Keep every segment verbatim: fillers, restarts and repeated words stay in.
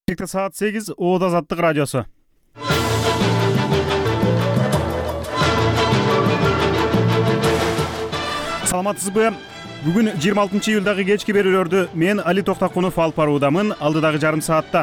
Саат сегиз Оод Азаттык радиосу. Саламатсызбы? Бүгүн жыйырма алтынчы июлдагы кечки берүүлөрдү мен Али Токтакунов алып баруудамын. Алдыдагы жарым саатта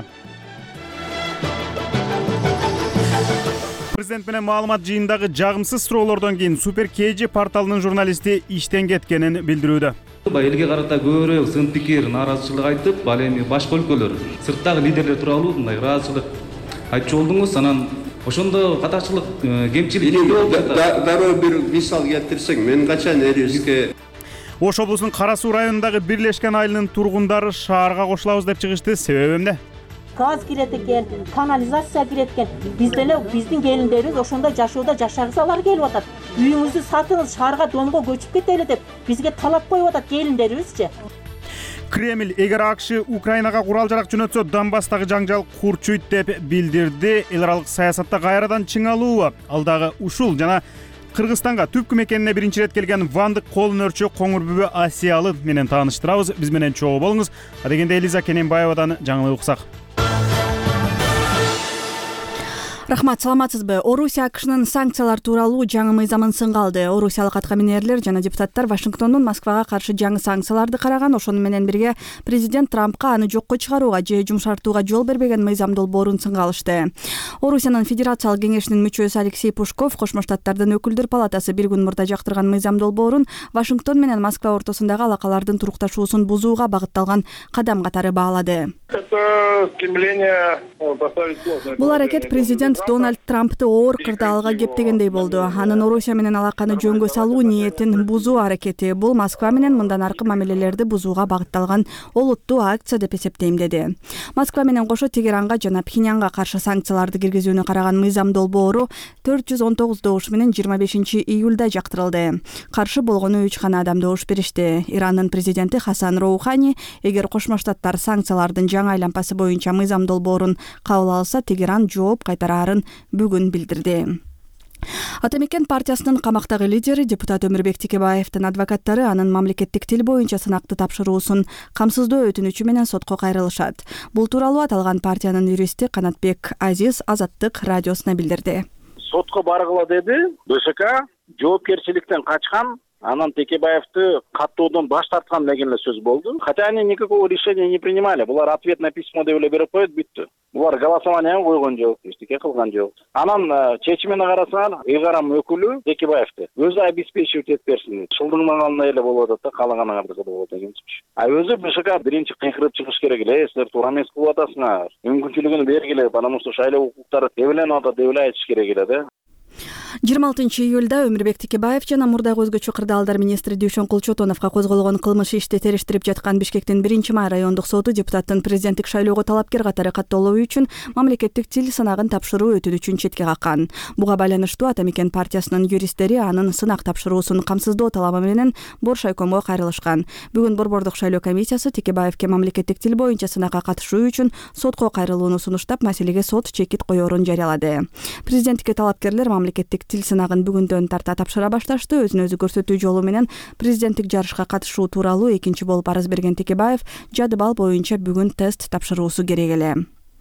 Президент менен маалымат жыйынындагы жагымсыз суроолордон кийин Супер Кж порталынын журналисти иштен кеткенин билдирүүдө. Элге карата көбүрөөк сын пикир, нааразычылык айтып, ал эми башка өлкөлөр, сырттагы лидерлер тууралуу мындай ыраазычылык айтчу болдуңуз. Анан ошондо катачылык, кемчилик дароо бир мисал келтирсең, мен качан Эриске Ош облусунун Кара Суу районундагы Бирлешкен айылынын тургундары шаарга кошулабыз деп чыгышты. Себеби эмне? Gaz kirет экен, канализация кирет экен. Биз деле биздин келиндерибиз ошондо жашоодо жашагысалар келип атат. Үйүңүздү сатыңыз, шаарга домго көчүп кетели деп бизге талап коюп атат келиндерибизчи. Кремль эгер АКШ Украинага курал жарак жөнөтсө, Донбасстагы жаңжал курчуйт деп билдирди. Эл аралык саясатта кайрадан чыңалуу алдагы ушул жана Кыргызстанга түпкү мекенине биринчи ирет келген Вандык колун өрчү коңурбүбө Асиялы менен тааныштырабыз. Биз менен чогуу болуңуз. Адегенде Элиза Кененбаевадан жаңылык уксак. Рахмат, саламатсызбы? Орусия АКШнын санкциялар тууралуу жаңы мыйзамын сынга алды. Орусиялык аткаминерлер жана депутаттар Вашингтондун Москвага каршы жаңы санкцияларды караган. Ошону менен бирге президент Трампка аны жокко чыгарууга же жумшартууга жол бербеген мыйзам долбоорун сынга алышты. Орусиянын Федерациялык кеңешинин мүчөсү Алексей Пушков Кошмо Штаттардын өкүлдөр палатасы бир күн мурда жактырган мыйзам долбоорун Вашингтон менен Москва ортосундагы алакалардын турукташуусун бузууга багытталган кадам катары баалады. Бул аракет президент Дональд Трампты оор кырдаалга кептегендей болду. Анын Орусия менен алаканы жөнгө салуу ниетин бузуу аракети. Бул Москва менен мындан аркы мамилелерди бузууга багытталган олуттуу акция деп эсептейм деди. Москва менен кошо Тегеранга жана Пхеньянга каршы санкцияларды киргизүүнү караган мыйзам долбоору төрт жүз он тогуз добуш менен жыйырма бешинчи июлда жактырылды. Каршы болгону үч гана адам добуш беришти. Ирандын президенти Хасан Роухани эгер Кошмо Штаттар санкциялардын жаңы аймпасы боюнча мыйзам долбоорун кабыл алса, Тегеран жооп кайтарарын бүгүн билдирди. Ата мекен партиясынын камактагы лидери депутат Өмүрбек Текебаевдин адвокаттары анын мамлекеттик тил боюнча сынакты тапшыруусун камсыздоо өтүнүчү менен сотко кайрылышат. Бул тууралуу аталган партиянын юристи Канатбек Азиз Азаттык радиосуна билдирди. Сотко баргыла деди. БШК жоопкерчиликтен качкан, анан Текебаевди каттоодон баш тарткан деген эле сөз болду. Хотя они никакого решения не принимали. Булар ответное письмо деп эле берип коет, бүттү. Булар голосование койгон жок, эчтеке кылган жок. Анан чечимине карасаңар, ыйгарам өкүлү Текебаевди өзү обеспечивать этип берсин. Шылдыңмаганына эле болуп атат да, каалаганыңарды кылып болот экенчи. А өзү БШК биринчи кыйкырып чыгыш керек эле, силер туура эмес кылып атасыңар. Мүмкүнчүлүгүн бергиле, потому что шайлоо укуктары тебеленип атат деп эле айтыш керек эле да. жыйырма алтынчы июлда Өмүрбек Текебаев жана мурдагы өзгөчө кырдаалдар министри Дүйшөн Кулчотоновго козголгон кылмыш ишти териштирип жаткан Бишкектин биринчи май райондук соту депутаттын президенттик шайлоого талапкер катары каттоолоо үчүн мамлекеттик тил сынагын тапшыруу өтүнүчүн четке каккан. Буга байланыштуу Ата мекен партиясынын юристтери анын сынак тапшыруусун камсыздоо талабы менен Боршайкомго кайрылышкан. Бүгүн Борбордук шайлоо комиссиясы Текебаевке мамлекеттик тил боюнча сынакка катышуу үчүн сотко кайрылууну сунуштап, маселеге сот чекит коерун жарыялады. Президенттикке талапкерлер мамлекеттик тил сынагын бүгүндөн тарта тапшыра башташты. Өзүн өзү көрсөтүү жолу менен президенттик жарышка катышуу тууралуу экинчи болуп арыз берген Текебаев жады бал боюнча бүгүн тест тапшыруусу керек эле.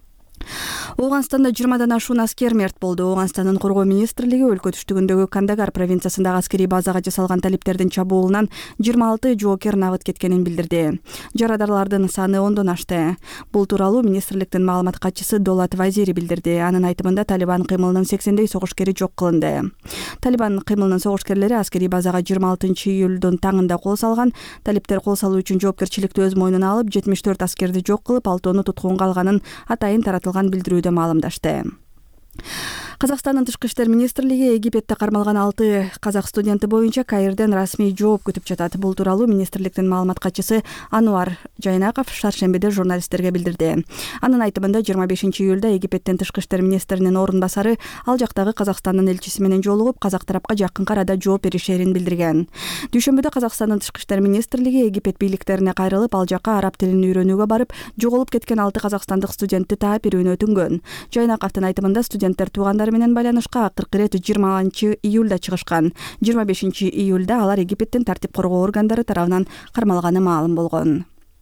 Ооганстанда жыйырмадан ашуун аскер мерт болду. Ооганстандын коргоо министрлиги өлкө түштүгүндөгү Кандагар провинциясындагы аскерий базага жасалган талиптердин чабуулунан жыйырма алты жоокер набыт кеткенин билдирди. Жарадарлардын саны ондон ашты. Бул тууралуу министрликтин маалымат катчысы Долат Вазири билдирди. Анын айтымында Талибан кыймылынын сексендей согушкери жок кылынды. Талибан кыймылынын согушкерлери аскерий базага жыйырма алтынчы июлдун таңында кол салган. Талиптер кол салуу үчүн жоопкерчиликти өз мойнуна алып, жетимиш төрт аскерди жок кылып, алтоону туткунга алганын атайын таратылган билдирүүдө маалымдашты. Казакстандын тышкы иштер министрлиги Египетте кармалган алты казак студенти боюнча Каирден расмий жооп күтүп жатат. Бул тууралуу министрликтин маалымат катчысы Ануар Жайнаков шаршембиде журналисттерге билдирди. Анын айтымында жыйырма бешинчи июлда Египеттин тышкы иштер министринин орун басары ал жактагы Казакстандын элчиси менен жолугуп, казак тарапка жакын арада жооп беришерин билдирген. Дүйшөмбүдө Казакстандын тышкы иштер министрлиги Египет бийликтерине кайрылып, ал жака араб тилин үйрөнүүгө барып, жоголуп кеткен алты казакстандык студентти таап берүүнү өтүнгөн. Жайнаковдун айтымында студенттер туугандары менен байланышка акыркы ирет жыйырманчы июлда чыгышкан. жыйырма бешинчи июлда алар Египеттин тартип коргоо органдары тарабынан кармалганы маалым болгон.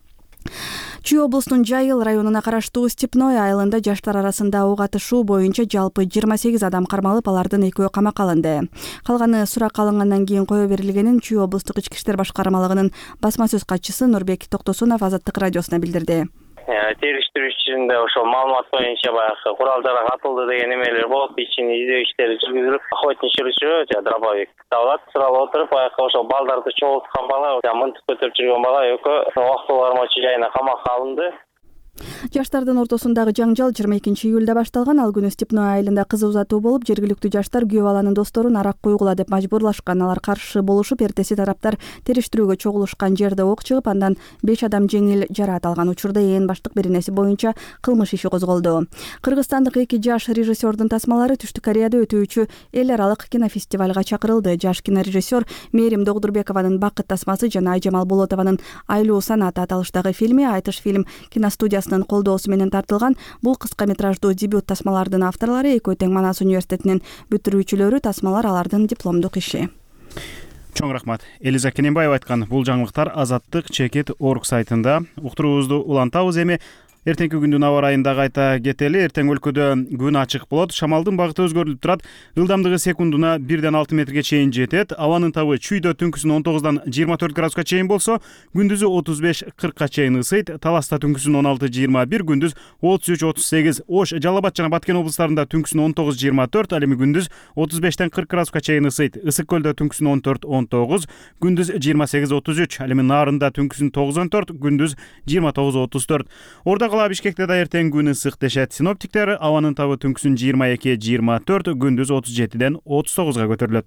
Чүй облустунун Жайыл районуна караштуу Степной айылында жаштар арасында ок атышуу боюнча жалпы жыйырма сегиз адам кармалып, алардын экөө камакка алынды. Калганы сурак алынгандан кийин кое берилгенин Чүй облустук ички иштер башкармалыгынын басма сөз катчысы Нурбек Токтосунов Азаттык радиосуна билдирди. Териштирүү ичинде ошол маалымат боюнча баягы курал жарак атылды деген эмелер болуп, ичине издөө иштери жүргүзүлүп, охотничий ружье же дробовик табылат. Суралып отуруп, баягы ошол балдарды чогулткан бала, мынтык көтөрүп жүргөн бала экөө убактылуу кармоочу жайына камакка алынды. Жаштардын ортосундагы жаңжал жыйырма экинчи июлда башталган. Ал күнү Степной айылында кызы узатуу болуп, жергиликтүү жаштар күйөө баланын досторун арак куйгула деп мажбурлашкан. Алар каршы болушуп, эртеси тараптар териштирүүгө чогулушкан жерде ок чыгып, андан беш адам жеңил жараат алган. Учурда ээн баштык беренеси боюнча кылмыш иши козголду. Кыргызстандык эки жаш режиссердун тасмалары Түштүк Кореяда өтүүчү эл аралык кинофестивалга чакырылды. Жаш кинорежиссер Мерим Догдурбекованын Бакыт тасмасы жана Айжамал Болотованын Айлуу санаты аталыштагы фильми Айтыш фильм киностудиясынын колдоосу менен тартылган. Бул кыска метраждуу дебют тасмалардын авторлору Экөө тең Манас университетинин бүтүрүүчүлөрү. Тасмалар алардын дипломдук иши. Чоң рахмат. Элиза Кененбаева айткан бул жаңылыктар Азаттык чекит точка орг сайтында. Уктуруубузду улантабыз. Эми эртеңки күндүн аба ырайында кайта кетели. Эртең өлкөдө күн ачык болот. Шамалдын багыты өзгөрүлүп турат. Ылдамдыгы секундуна бирден алты метрге чейин жетет. Абанын табы Чүйдө түнкүсүн он тогуздан жыйырма төрт градуска чейин болсо, күндүзү отуз беш кыркка чейин ысыйт. Таласта түнкүсүн он алты жыйырма бир, күндүз отуз үч отуз сегиз. Ош, Жалал Абад жана Баткен облустарында түнкүсүн он тогуз жыйырма төрт, ал эми күндүз отуз бештен кырк градуска чейин ысыйт. Ысык көлдө түнкүсүн он төрт он тогуз, күндүз жыйырма сегиз отуз үч, ал эми Нарында түнкүсүн тогуз он төрт, күндүз жыйырма тогуз отуз төрт. Орда кала Бишкекте да эртең күн ысык дешет синоптиктер. Абанын табы түнкүсүн жыйырма эки жыйырма төрт, күндүз отуз жетиден отуз тогузга көтөрүлөт.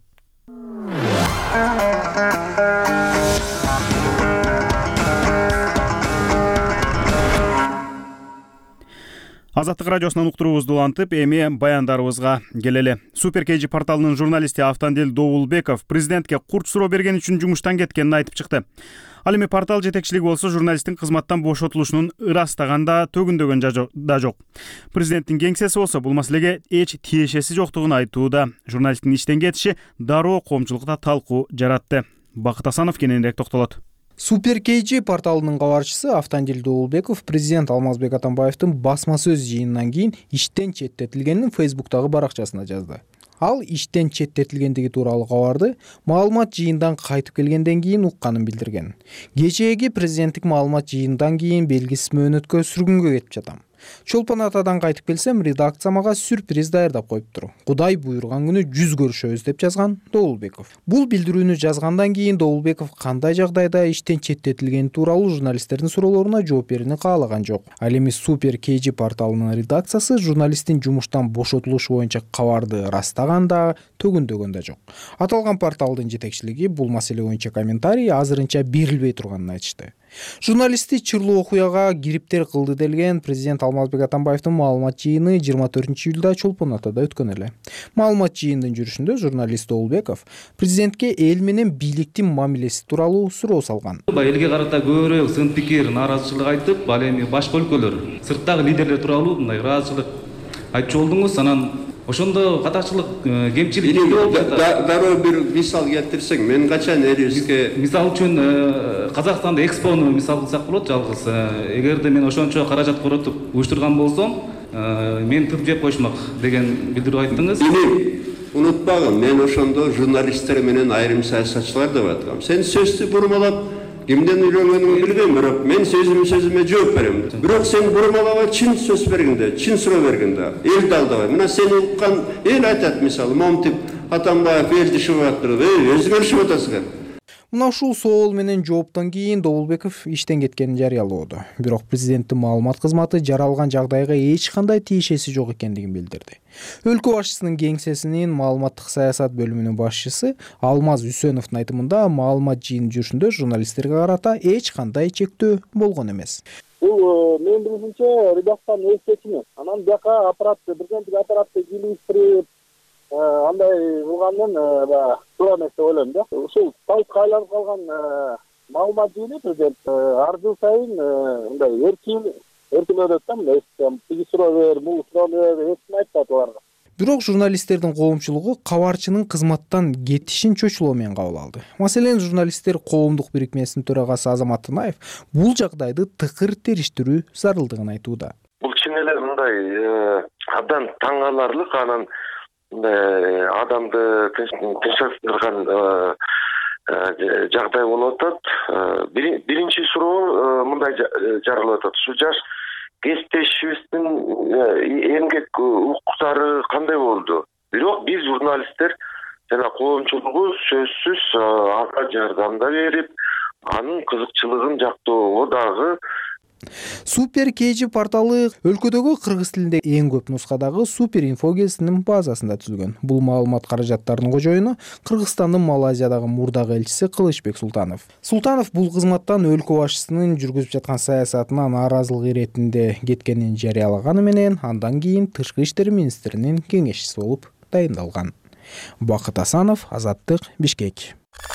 Азаттык радиосунан уктуруубузду улантып, эми баяндарыбызга келели. Супер Кей Жи порталынын журналисти Автандил Доулбеков президентке курч суроо берген үчүн жумуштан кеткенин айтып чыкты. Ал эми портал жетекчилиги болсо журналисттин кызматтан бошотулушунун ырастаганда төгүндөгөн да жок. Президенттин кеңсеси болсо бул маселеге эч тиешеси жоктугун айтууда. Журналисттин иштен кетиши дароо коомчулукта талкуу жаратты. Бакыт Асанов кененирээк токтолот. Супер Кей Жи порталынын кабарчысы Автандил Доулбеков президент Алмазбек Атамбаевдин басма сөз жыйынынан кийин иштен четтетилгенин Фейсбуктагы баракчасына жазды. Ал иштен четтетилгендиги тууралуу кабарды маалымат жыйындан кайтып келгенден кийин укканын билдирген. Кечээги президенттик маалымат жыйындан кийин белгисиз мөөнөткө сүргүнгө кетип жатам. Чолпон Атадан кайтып келсем, редакция мага сюрприз даярдап коюптур. Кудай буйруган күнү жүз көрүшөбүз деп жазган Доулбеков. Бул билдирүүнү жазгандан кийин Доулбеков кандай жагдайда иштен четтетилгени тууралуу журналисттердин суроолоруна жооп берүүнү каалаган жок. Ал эми Супер Кей Жи порталынын редакциясы журналисттин жумуштан бошотулушу боюнча кабарды ырастаган да, төгүндөгөн да жок. Аталган порталдын жетекчилиги бул маселе боюнча комментарий азырынча берилбей турганын айтышты. Журналистти чырлуу окуяга кириптер кылды делген президент Алмазбек Атамбаевдин маалымат жыйыны жыйырма төртүнчү июлда Чолпон Атада өткөн эле. Маалымат жыйынынын жүрүшүндө журналист Доулбеков президентке эл менен бийликтин мамилеси тууралуу суроо салган. Элге карата көбүрөөк сын пикир, нааразычылык айтып, ал эми башка өлкөлөр, сырттагы лидерлер тууралуу мындай ыраазычылык айтчу болдуңуз. Анан ошондо катачылык, кемчилик дароо бир мисал келтирсең, мен качан элибизге мисал үчүн Казакстанда экспону мисал кылсак болот. Жалгыз эгерде мен ошончо каражат коротуп уюштурган болсом, мен тып жеп коюшмак деген билдирүү айттыңыз. Унутпагын, мен ошондо журналисттер менен айрым саясатчылар деп аткам. Сен сөздү бурмалап, кимден үйрөнгөнүңдү билбейм, бирок мен сөзүм сөзүмө жооп берем. Бирок сен бурмалабай чын сөз бергенде, чын суроо бергенде, элди алдабай. Мына сени уккан эл айтат, мисалы, момтип Атамбаев элди шыбаттырып, эй, өзгөрүшүп атасыңар. Мына ушул соол менен жооптон кийин Доулбеков иштен кеткенин жарыялоодо. Бирок президенттин маалымат кызматы жаралган жагдайга эч кандай тиешеси жок экендигин билдирди. Өлкө башчысынын кеңсесинин маалыматтык саясат бөлүмүнүн башчысы Алмаз Үсөновдун айтымында маалымат жыйын жүрүшүндө журналисттерге карата эч кандай чектөө болгон эмес. Бул мен билишимче редакциянын өз чечими. Анан бияка аппарат, президенттик аппаратты килиштирип, андай кылгандын баягы туура эмес деп ойлойм да. Ушул сайтка айланып калган маалымат жыйыны президент ар жыл сайын мындай эркин эркин өтөт да, мындай тиги суроо бер, бул суроо бер, эч айтпайт аларга. Бирок журналисттердин коомчулугу кабарчынын кызматтан кетишин чочулоо менен кабыл алды. Маселен, журналисттер коомдук бирикмесинин төрагасы Азамат Тынаев бул жагдайды тыкыр териштирүү зарылдыгын айтууда. Бул чын эле мындай абдан таң каларлык, анан мындай адамды тынчсыздырган жагдай болуп атат. Биринчи суроо мындай жаралып атат. Ушу жаш кесиптешибиздин эмгек укуктары кандай болду? Бирок биз журналисттер жана коомчулугу сөзсүз ага жардам да берип, анын кызыкчылыгын жактоого дагы. Супер кей жи порталы өлкөдөгү кыргыз тилинде эң көп нускадагы Супер инфо гезитинин базасында түзүлгөн. Бул маалымат каражаттарынын кожоюну Кыргызстандын Малайзиядагы мурдагы элчиси Кылычбек Султанов. Султанов бул кызматтан өлкө башчысынын жүргүзүп жаткан саясатына нааразылык иретинде кеткенин жарыялаганы менен андан кийин Тышкы иштер министринин кеңешчиси болуп дайындалган. Бакыт Асанов, Азаттык, Бишкек.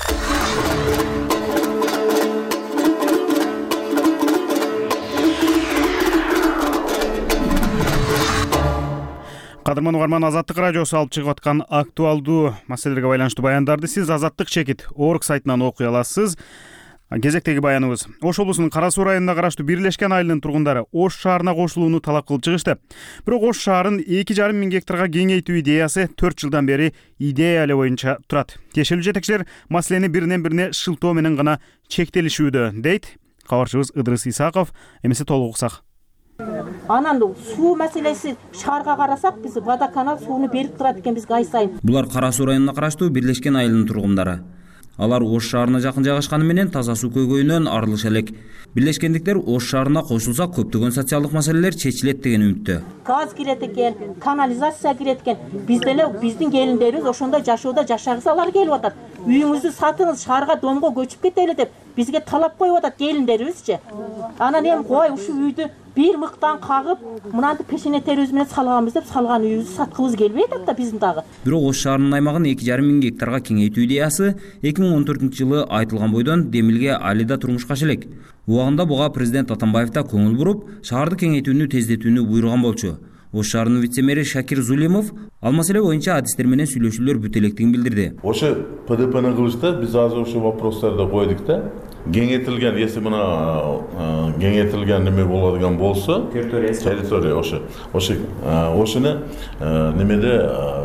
Кадырман угарман, Азаттык радиосу алып чыгып аткан актуалдуу маселелерге байланыштуу баяндарды сиз Азаттык чекит орг сайтынан окуй аласыз. Кезектеги баяныбыз: Ош облусунун Кара Суу районуна караштуу Бирлешкен айылынын тургундары Ош шаарына кошулууну талап кылып чыгышты. Бирок Ош шаарын эки жарым миң гектарга кеңейтүү идеясы төрт жылдан бери идея эле боюнча турат. Тиешелүү жетекчилер маселени биринен бирине шылтоо менен гана чектелишүүдө, дейт кабарчыбыз Ыдырыс Исаков. Эмесе толук уксак. Анан суу маселеси шаарга карасак, биз водоканал сууну берип турат экен бизге ай сайын. Булар Кара Суу районуна караштуу Бирлешкен айылынын тургундары. Алар Ош шаарына жакын жайгашканы менен таза суу көйгөйүнөн арылыша элек. Бирлешкендиктер Ош шаарына кошулса көптөгөн социалдык маселелер чечилет деген үмүттө. Газ кирет экен, канализация кирет экен. Биз деле биздин келиндерибиз ошондой жашоодо жашагысалар келип атат. Үйүңүздү сатыңыз, шаарга домго көчүп кетели деп бизге талап коюп атат келиндерибизчи. Анан эми кой ушу үйдү бир мыктан кагып, мынанды пешене терибиз менен салганбыз деп салган үйүбүздү саткыбыз келбей атат да биздин дагы. Бирок Ош шаарынын аймагын эки жарым миң гектарга кеңейтүү идеясы эки миң он төртүнчү жылы айтылган бойдон Демилге али да турмушка аша элек. Убагында буга президент Атамбаев да көңүл буруп, шаарды кеңейтүүнү тездетүүнү буйруган болчу. Ош шаарынын вице-мэри Шакир Зулимов ал маселе боюнча адистер менен сүйлөшүүлөр бүтө электигин билдирди. Ошо П Д П'ни кылышта биз азыр ошо вопростарды койдук да. Кеңейтилген, если мына кеңейтилген неме болadigan болсо, территория ошо, ошо ошону немеде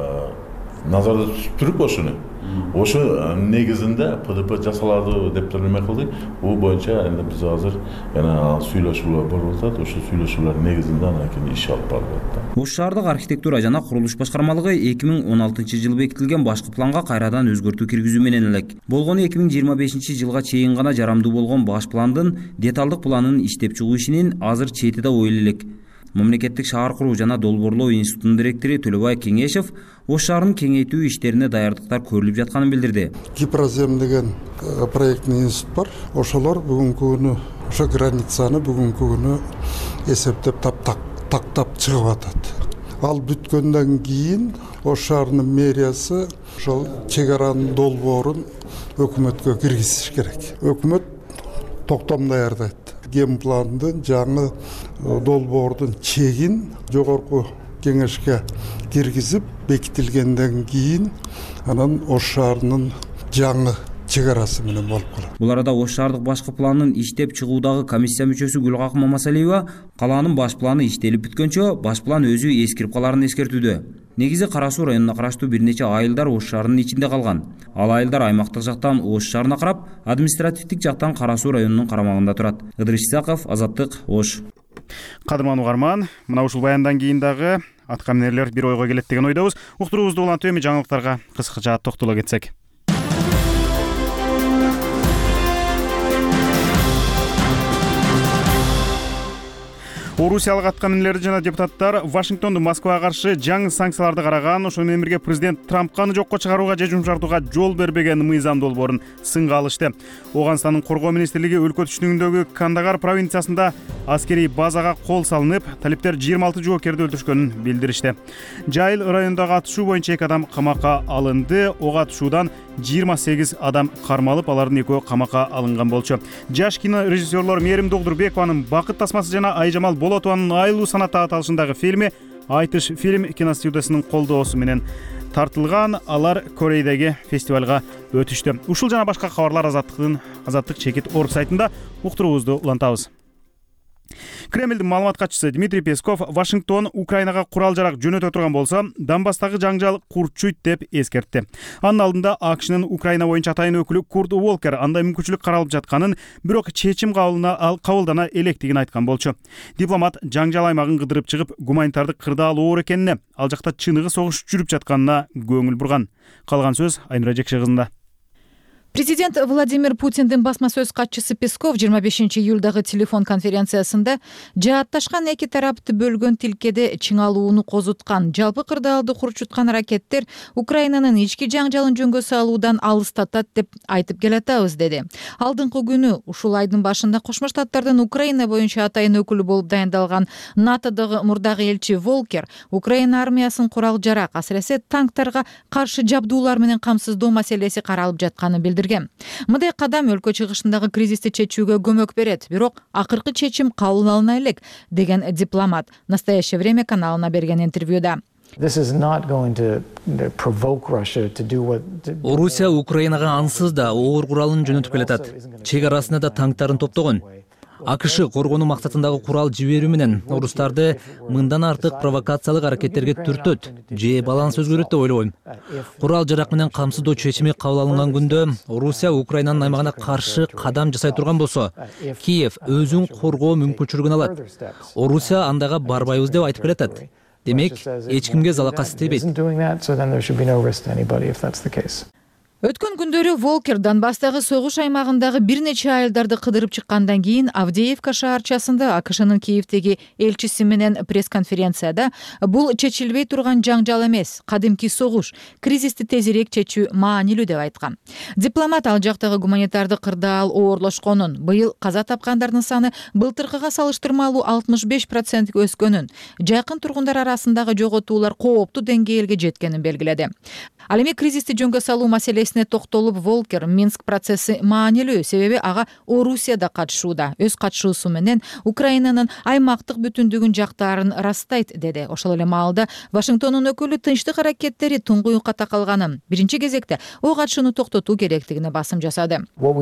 назарда tutуп туруп ошону. Ошо негизинде П Д П жасалады деп неме кылдык. Бул боюнча энди биз азыр жана сүйлөшүүлөр болуп атат. Ошо сүйлөшүүлөр негизинде анан кийин иш алып барып атат. Ош шаардык архитектура жана курулуш башкармалыгы эки миң он алтынчы жылы бекитилген башкы планга кайрадан өзгөртүү киргизүү менен элек. Болгону эки миң жыйырма бешинчи жылга чейин гана жарамдуу болгон баш пландын деталдык планын иштеп чыгуу ишинин азыр чети да ой элек. Мамлекеттик шаар куруу жана долбоорлоо институтунун директору Төлөбай Кеңешев Ош шаарын кеңейтүү иштерине даярдыктар көрүлүп жатканын билдирди. Гипрозем деген проектный институт бар. Ошолор бүгүнкү күнү ошо границаны бүгүнкү күнү эсептеп таптак тактап чыгып атат. Ал бүткөндөн кийин Ош шаарынын мэриясы ошол чек аранын долбоорун өкмөткө киргизиш керек. Өкмөт токтом даярдайт. Генпландын жаңы долбоордун чегин жогорку кеңешке киргизип бекитилгенден кийин анан Ош шаарынын жаңы чек арасы менен болуп калат. Бул арада Ош шаардык башкы планын иштеп чыгуудагы комиссия мүчөсү Гүлкак Мамасалиева калаанын баш планы иштелип бүткөнчө баш план өзү эскирип каларын эскертүүдө. Негизи Кара Суу районуна караштуу бир нече айылдар Ош шаарынын ичинде калган. Ал айылдар аймактык жактан Ош шаарына карап, административдик жактан Кара Суу районунун карамагында турат. Ыдырыс Исаков, Азаттык, Ош. Кадырман угарман, мына ушул баяндан кийин дагы аткаминерлер бир ойго келет деген ойдобуз. Уктуруубузду улантып эми жаңылыктарга кыскача токтоло кетсек. Орусиялык аткаминерлер жана депутаттар Вашингтондун Москвага каршы жаңы санкцияларды караган, ошону менен бирге президент Трампка аны жокко чыгарууга же жумшартууга жол бербеген мыйзам долбоорун сынга алышты. Оганстандын коргоо министрлиги өлкө түштүгүндөгү Кандагар провинциясында аскерий базага кол салынып, талиптер жыйырма алты жоокерди өлтүрүшкөнүн билдиришти. Жайыл районундагы атышуу боюнча эки адам камакка алынды. Ого атышуудан жыйырма сегиз адам кармалып, алардын экөө камакка алынган болчу. Жаш кино режиссерлор Мээрим Догдурбекованын Бакыт тасмасы жана Айжамал Болотованын Айлуу санат аталышындагы фильми айтыш фильм киностудиясынын колдоосу менен тартылган. Алар Кореydеги фестивалга өтүштү. Ушул жана башка кабарлар азаттыктын азаттык чекит орг сайтында уктуруубузду улантабыз. Кремлдин маалымат катчысы Дмитрий Песков Вашингтон Украинага курал-жарак жөнөтө турган болсо, Донбасстагы жаңжал курчуйт деп эскертти. Анын алдында АКШнын Украина боюнча атайын өкүлү Курт Уолкер андай мүмкүнчүлүк каралып жатканын, бирок чечим кабылдана электигин айткан болчу. Дипломат жаңжал аймагын кыдырып чыгып, гуманитардык кырдаал оор экенине, ал жакта чыныгы согуш жүрүп жатканына көңүл бурган. Калган сөз Айнура Жекше кызында. Президент Владимир Путиндин басма сөз катчысы Песков жыйырма бешинчи июлдагы телефон конференциясында жаатташкан эки тарапты бөлгөн тилкеде чыңалууну козуткан, жалпы кырдаалды курчуткан аракеттер Украинанын ички жаңжалын жөнгө салуудан алыстатат деп айтып келатабыз, деди. Алдыңкы күнү ушул айдын башында Кошмо Штаттардын Украина боюнча атайын өкүлү болуп дайындалган НАТОдогу мурдагы элчи Волкер Украина армиясын курал-жарак, асыресе танктарга каршы жабдуулар менен камсыздоо маселеси каралып жатканын билдирди. Мындай кадам өлкө чыгышындагы кризисти чечүүгө көмөк берет, бирок акыркы чечим кабыл алына элек, деген дипломат «Настоящее время» каналына берген интервьюда. Орусия Украинага ансыз да оор куралын жөнөтүп келатат. Чек арасында да танктарын топтогон. АКШ коргонуу максатындагы курал жиберүү менен орустарды мындан артык провокациялык аракеттерге түртөт же баланс өзгөрөт деп ойлобойм. Курал-жарак менен камсыздоо чечими кабыл алынган күндө Орусия Украинанын аймагына каршы кадам жасай турган болсо, Киев өзүн коргоо мүмкүнчүлүгүн алат. Орусия андайга барбайбыз деп айтып келатат. Демек, эч кимге залакасы тийбейт. Өткөн күндөрү Волкер Донбасстагы согуш аймагындагы бир нече айылдарды кыдырып чыккандан кийин Авдеевка шаарчасында АКШнын Киевдеги элчиси менен пресс-конференцияда бул чечилбей турган жаңжал эмес, кадимки согуш, кризисти тезирээк чечүү маанилүү деп айткан. Дипломат ал жактагы гуманитардык кырдаал оорлошконун, быйыл каза тапкандардын саны былтыркыга салыштырмалуу алтымыш беш процентке өскөнүн, жакын тургундар арасындагы жоготуулар кооптуу деңгээлге жеткенин белгиледи. Ал эми кризисти жөнгө салуу маселесине токтолуп, Волкер Минск процесси маанилүү, себеби ага Орусия да катышууда. Өз катышуусу менен Украинанын аймактык бүтүндүгүн жактаарын ырастайт, деди. Ошол эле маалда Вашингтондун өкүлү тынчтык аракеттери туңгуюкка такалганын, биринчи кезекте ок атышууну токтотуу керектигине басым жасады.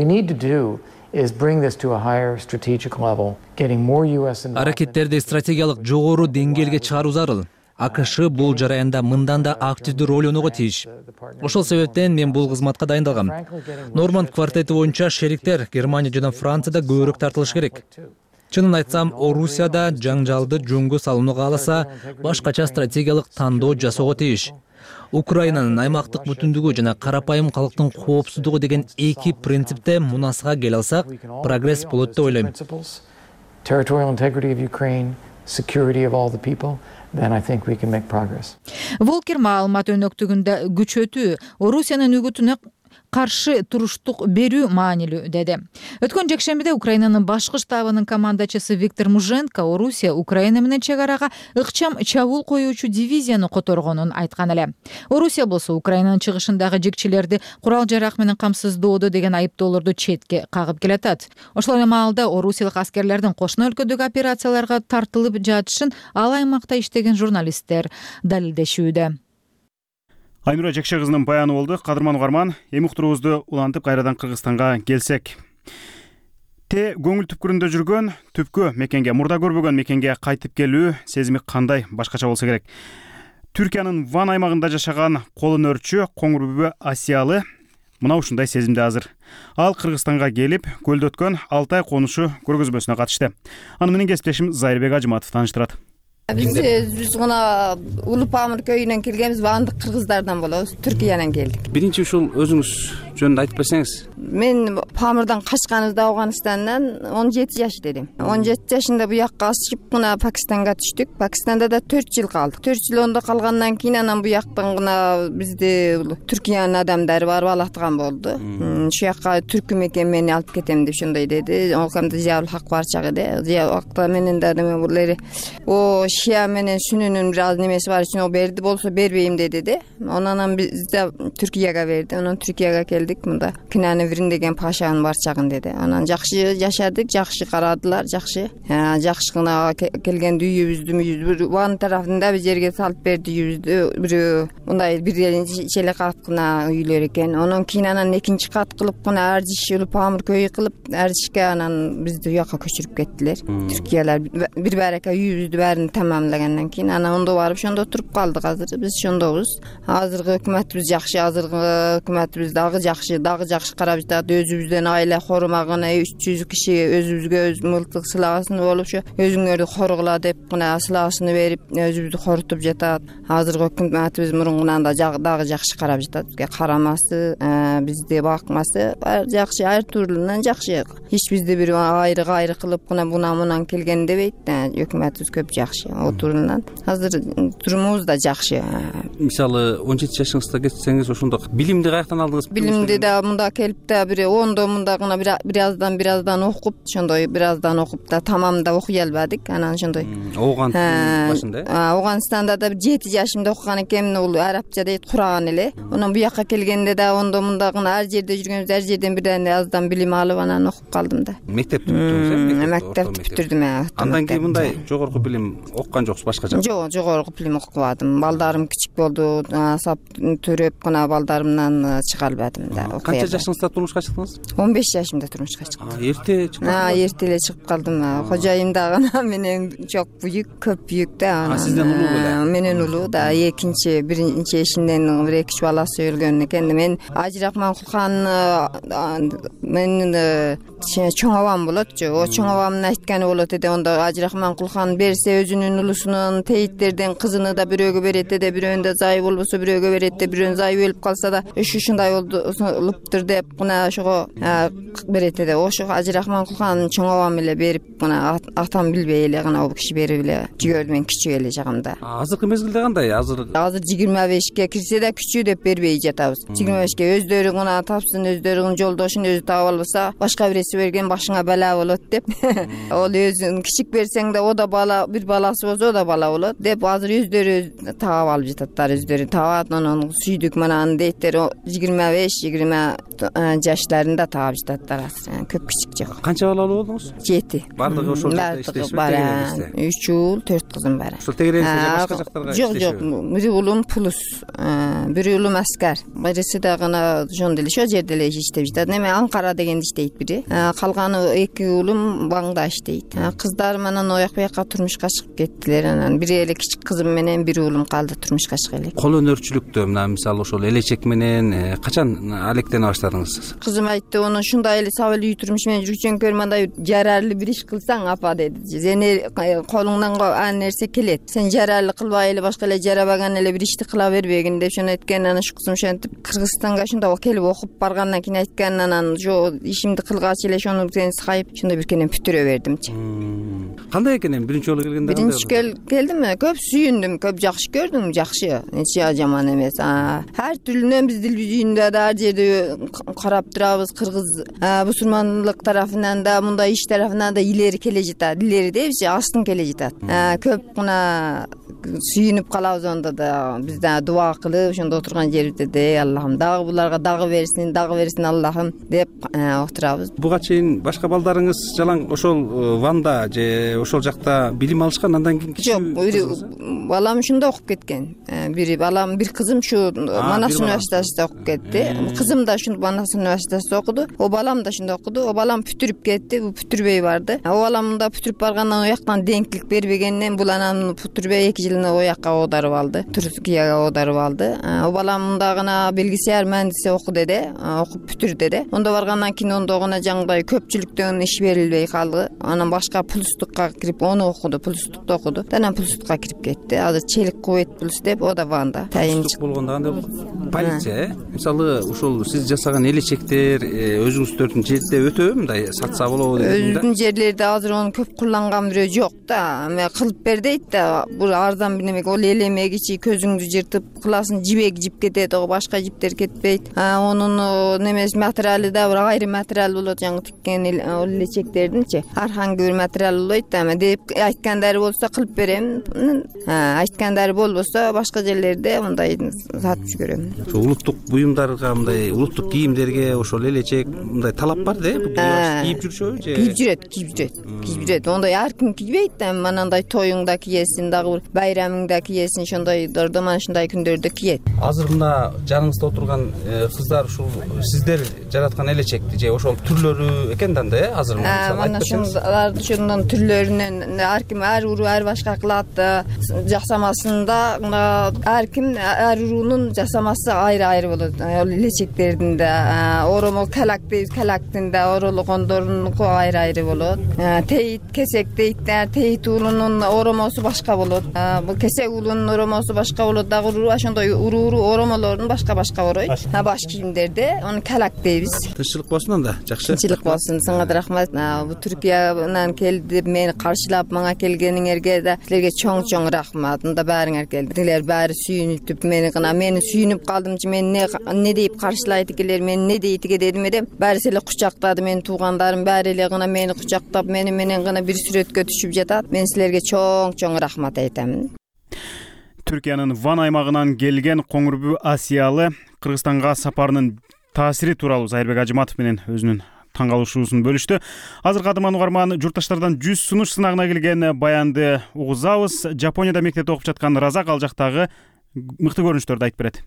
Аракеттерди стратегиялык жогору деңгээлге чыгаруу зарыл. АКШ бул жараянда мындан да активдүү роль ойногого тийиш. Ошол себептен мен бул кызматка дайындалгам. Норманд квартети боюнча шериктер Германия жана Францияда көбүрөөк тартылыш керек. Чынын айтсам, Орусияда жаңжалды жөнгө салууну кааласа, башкача стратегиялык тандоо жасоого тийиш. Украинанын аймактык бүтүндүгү жана карапайым калктын коопсуздугу деген эки принципте мунасага келе алсак, прогресс болот деп ойлойм. Then I think we can make progress. Волкер маалымат өнөктүгүндө күчөтүү, Орусиянын үгүтүнө каршы туруштук берүү маанилүү, деди. Өткөн жекшембиде Украинанын башкы штабынын командачысы Виктор Муженко Орусия Украина менен чек арага ыкчам чабуул коюучу дивизияны которгонун айткан эле. Орусия болсо Украинанын чыгышындагы жекчилерди курал-жарак менен камсыздоодо деген айыптоолорду четке кагып келатат. Ошол эле маалда орусиялык аскерлердин кошуна өлкөдөгү операцияларга тартылып жатышын ал аймакта иштеген журналисттер далилдешүүдө. Айнура Жекше кызынын баяны болду. Кадырман угарман, эми уктуруубузду улантып кайрадан Кыргызстанга келсек. Те көңүл түпкүрүндө жүргөн, түпкү мекенге, мурда көрбөгөн мекенге кайтып келүү сезими кандай башкача болсо керек. Түркиянын Ван аймагында жашаган кол өнөрчү Коңурбүбө Асиялы мына ушундай сезимде азыр. Ал Кыргызстанга келип, көлдө өткөн Алтай конушу көргөзмөсүнө катышты. Аны менен кесиптешим Зайырбек Ажыматов тааныштырат. Биз биз гана Улупамыр көйүнөн келгенбиз, баандык кыргыздардан болобуз, Түркиянан келдик. Биринчи ушул өзүңүз жөнүндө айтып берсеңиз. Мен Памырдан качканыбызда Афганистандан он жети жаш дедим. он жети жашында буякка асып гана Пакистанга түштүк. Пакистанда да төрт жыл калдык. төрт жыл онда калгандан кийин анан буяктан гана бизди Түркиянын адамдары барып алаттыган болду. Ушул жакка түркү мекен мени алып кетем деп ошондой деди. Окамда Зиябул Хак бар чагы де. Зиябул Хакта менен да неме булары. О Шия менен Сүнүнүн бир аз немеси бар үчүн о берди болсо бербейм деди де. Анан бизде Түркияга берди. Анан Түркияга келип келдик мында кинаны бирин деген пашанын барчагын деди. Анан жакшы жашадык, жакшы карадылар, жакшы. Жакшы гана келгенде үйүбүздү ван тарафында бир жерге салып берди үйүбүздү. Бирөө мындай биринчи эле кат гана үйлөр экен. Анан кийин анан экинчи кат кылып гана аржишылып памыр көй кылып аржишке анан бизди уякка көчүрүп кеттилер. Түркиялар бир барака үйүбүздү баарын тамамлагандан кийин анан ондо барып ошондо туруп калдык. Азыр биз ошондобуз. Азыркы өкмөтүбүз жакшы, азыркы өкмөтүбүз дагы жакшы, дагы жакшы карап жатат. Өзүбүздөн айла корумагына үч жүз киши өзүбүзгө өз мылтык сылагасын болуп ошо өзүңөрдү коргула деп гана сылагасын берип өзүбүздү корутуп жатат. Азыркы өкмөтүбүз мурунгунан да дагы жакшы карап жатат. Бизге карамасы, бизди бакмасы жакшы, ар турлунан жакшы. Эч бизди бир айры кайры кылып гана буна мунан келген дебейт. Өкмөтүбүз көп жакшы. О турлунан азыр турумубуз да жакшы. Мисалы он жети жашыңызда кетсеңиз ошондо билимди каяктан алдыңыз? Билимди да мында келип да бир ондо мында гана бир аздан бир аздан окуп, ошондой бир аздан окуп да тамамда окуй албадык. Анан ошондой Оогандын башында. Оогандстанда да бир жети жашымда окуган экенмин, ул арабча дейт, кураган эле. Анан буякка келгенде да ондо мында гана ар жерде жүргөнбүз, ар жерден бирден аздан билим алып анан окуп калдым да. Мектепти бүтүрдүңүз? Мектепти бүтүрдүм. Андан кийин мындай жогорку билим окуган жоксуз башка жакта? Жок, жогорку билим окубадым. Балдарым кичик болду, сап төрөп гана балдарымдан чыга албадым да. Канча жашыңызда турмушка чыктыңыз? он беш жашымда турмушка чыктым. Эрте чыктым. Эрте эле чыгып калдым. Кожоюм дагы менен жок бүйүк, көп бүйүк да. Сизден улуу беле? Менен улуу да. Экинчи, биринчи эшинден бир эки баласы өлгөн экен. Мен Ажыракман Кулхан менин чоң абам болотчу. О чоң абамдын айтканы болот эди. Ондо Ажыракман Кулхан берсе өзүнүн улусунун тейиттерден кызыны да бирөөгө берет эди, бирөөнүндө зай болбосо бирөөгө берет эди, бирөөнүн зайы өлүп калса да ушу ушундай болуптур деп гана ошого берет эди. Ошо Ажыракман Кулхан чоң абам эле берип гана атам билбей эле гана ал киши берип эле жигөрдү, мен кичүү эле жагымда. Азыркы мезгилде кандай? Азыр азыр жыйырма бешке кирсе да күчүү деп бербей жатабыз. жыйырма бешке өздөрү гана тапсын, өздөрүнүн жолдошун өзү таап албаса башка бирөөсү берген башыңа бала болот деп. Ол өзүн кичик берсең да о да бала, бир баласы болсо о да бала болот деп азыр өздөрү таап алып жататтар, өздөрү таап анан сүйдүк манан дейттер. жыйырма беш жыйырма жаштарында таап жататтар. Көп кичик жок. Канча балалуу болдуңуз? жети. Бардыгы ошол жакта иштешпи? үч уул, төрт кызым бар. Ошол тегереңизде башка жактарга иштешпи? Жок, жок. Бир уулум плюс, бир уулум аскар. Бириси да гана ошондо эле ошол жерде эле иштеп жатат. Эме Анкара дегенде иштейт бири. Калганы эки уулум Баңда иштейт. Кыздарым анан ояк буякка турмушка чыгып кеттилер. Анан бир эле кичик кызым менен бир уулум калды турмушка чыга элек. Кол өнөрчүлүктө мына мисалы ошол элечек менен качан алектене баштадыңыз? Кызым айтты, ону ушундай эле сабыл үй турмуш менен жүрчүң көр, мындай жарарлы бир иш кылсаң апа деди. Сен колуңдан ан нерсе келет. Сен жарарлы кылбай эле башка эле жарабаган эле бир ишти кыла бербегин деп ошону айткан. Анан ушу кызым ошентип Кыргызстанга ошондо келип окуп баргандан кийин айткан. Анан жо ишимди кылгач эле ошону сен сайып ошондо бир кенен бүтүрө бердимчи. Кандай экен эми биринчи жолу келгенде? Биринчи келдим, көп сүйүндүм, көп жакшы көрдүм, жакшы. Эч жаман эмес. Ар түрлүнөн биз телевизиондо да ар жерде карап турабыз. Кыргыз бусурмандык тарафынан да, мындай иш тарафынан да илери келе жатат. Илери депчи, астын келе жатат. Көп гана сүйүнүп калабыз ондо да. Биз да дуа кылып ошондо отурган жерибизде де Аллахым дагы буларга дагы берсин, дагы берсин Аллахым деп отурабыз. Буга чейин башка балдарыңыз жалаң ошол Ванда же ошол жакта билим алышкан, андан кийин жок, балам ушунда окуп кеткен. Бири балам, бир кызым ушу Манас университетинде окуп кетти. Кызым да ушул Манас университетинде окуду. О балам да ушунда окуду. О балам бүтүрүп кетти, бу бүтүрбөй барды. О балам да бүтүрүп баргандан ояктан деңкилик бербегенден бул анан бүтүрбөй эки жылына оякка оодарып алды. Түркияга оодарып алды. О балам да гана билгисаяр мендиси оку деди, окуп бүтүр деди. Ондо баргандан кийин ондо гана жаңдай көпчүлүктөн иш берилбей калды. Анан башка плюстукка кирип ону окуду, плюстукта окуду. Анан плюстукка кирип кетти. Азыр челик кубет плюс деп о да Ванда. Плюстук болгондо кандай полиция, мисалы ушул сиз жасаган элечектер өзүңүздөрдүн жерде өтөбү мындай сатса болобу деп? Өзүнүн жерлерде азыр ону көп кулланган бирөө жок да. Эме кылып бер дейт да, бул арзан мырзам бир немеге ол элеме кичи көзүңдү жыртып кыласың, жибек жип кетет, ого башка жиптер кетпейт. Онун немеси материалы да бир айрым материал болот, жаңы тиккен ол элечектердинчи арханги бир материал болот. Эми деп айткандары болсо кылып берем, айткандары болбосо башка жерлерде мындай сатып жүрөм. Ошо улуттук буюмдарга, мындай улуттук кийимдерге ошол элечек мындай талап бар да, кийип жүрүшөбү же? Кийип жүрөт, кийип жүрөт, кийип жүрөт. Ондай ар ким кийбейт да, манандай тоюңда кийесиң, дагы бир байрамыңда кийесиң, ошондой дордоман ушундай күндөрдө кийет. Азыр мына жаныңызда отурган кыздар ушул сиздер жараткан элечекти же ошол түрлөрү экен да анда, э? Азыр мына ушулар ошондон түрлөрүнөн ар ким ар уруу ар башка кылат. Жасамасында ар ким ар уруунун жасамасы айры-айры болот. Ал элечектердин да оромо калак дейбиз, калактын да орологондорунуку айры-айры болот. Тейит, кесек дейт, тейит уулунун оромосу башка болот. Бул кесек уулунун оромосу башка болот, дагы уруу ошондой уруу-уруу оромолорун башка-башка оройт. Баш кийимдерде аны калак дейбиз. Тынччылык болсун анда, жакшы. Тынччылык болсун, сага да рахмат. Бул Түркиянан келди, мени каршылап мага келгениңерге да силерге чоң-чоң рахмат. Мында баарыңар келди. Силер баары сүйүнүп, мени гана мени сүйүнүп калдымчы, мен не не деп каршылайт экенлер, мен не дейт эке дедим эле. Баары эле кучактады, менин туугандарым баары эле гана мени кучактап, мени менен гана бир сүрөткө түшүп жатат. Мен силерге чоң-чоң рахмат айтам. Түркиянын Ван аймагынан келген Коңурбү Асиялы Кыргызстанга сапарынын таасири тууралуу Зайырбек Ажыматов менен өзүнүн таң калышуусун бөлүштү. Азыр кадырман угарман, журтташтардан жүз сунуш сынагына келген баянды угузабыз. Жапонияда мектепте окуп жаткан Разак ал жактагы мыкты көрүнүштөрдү айтып берет.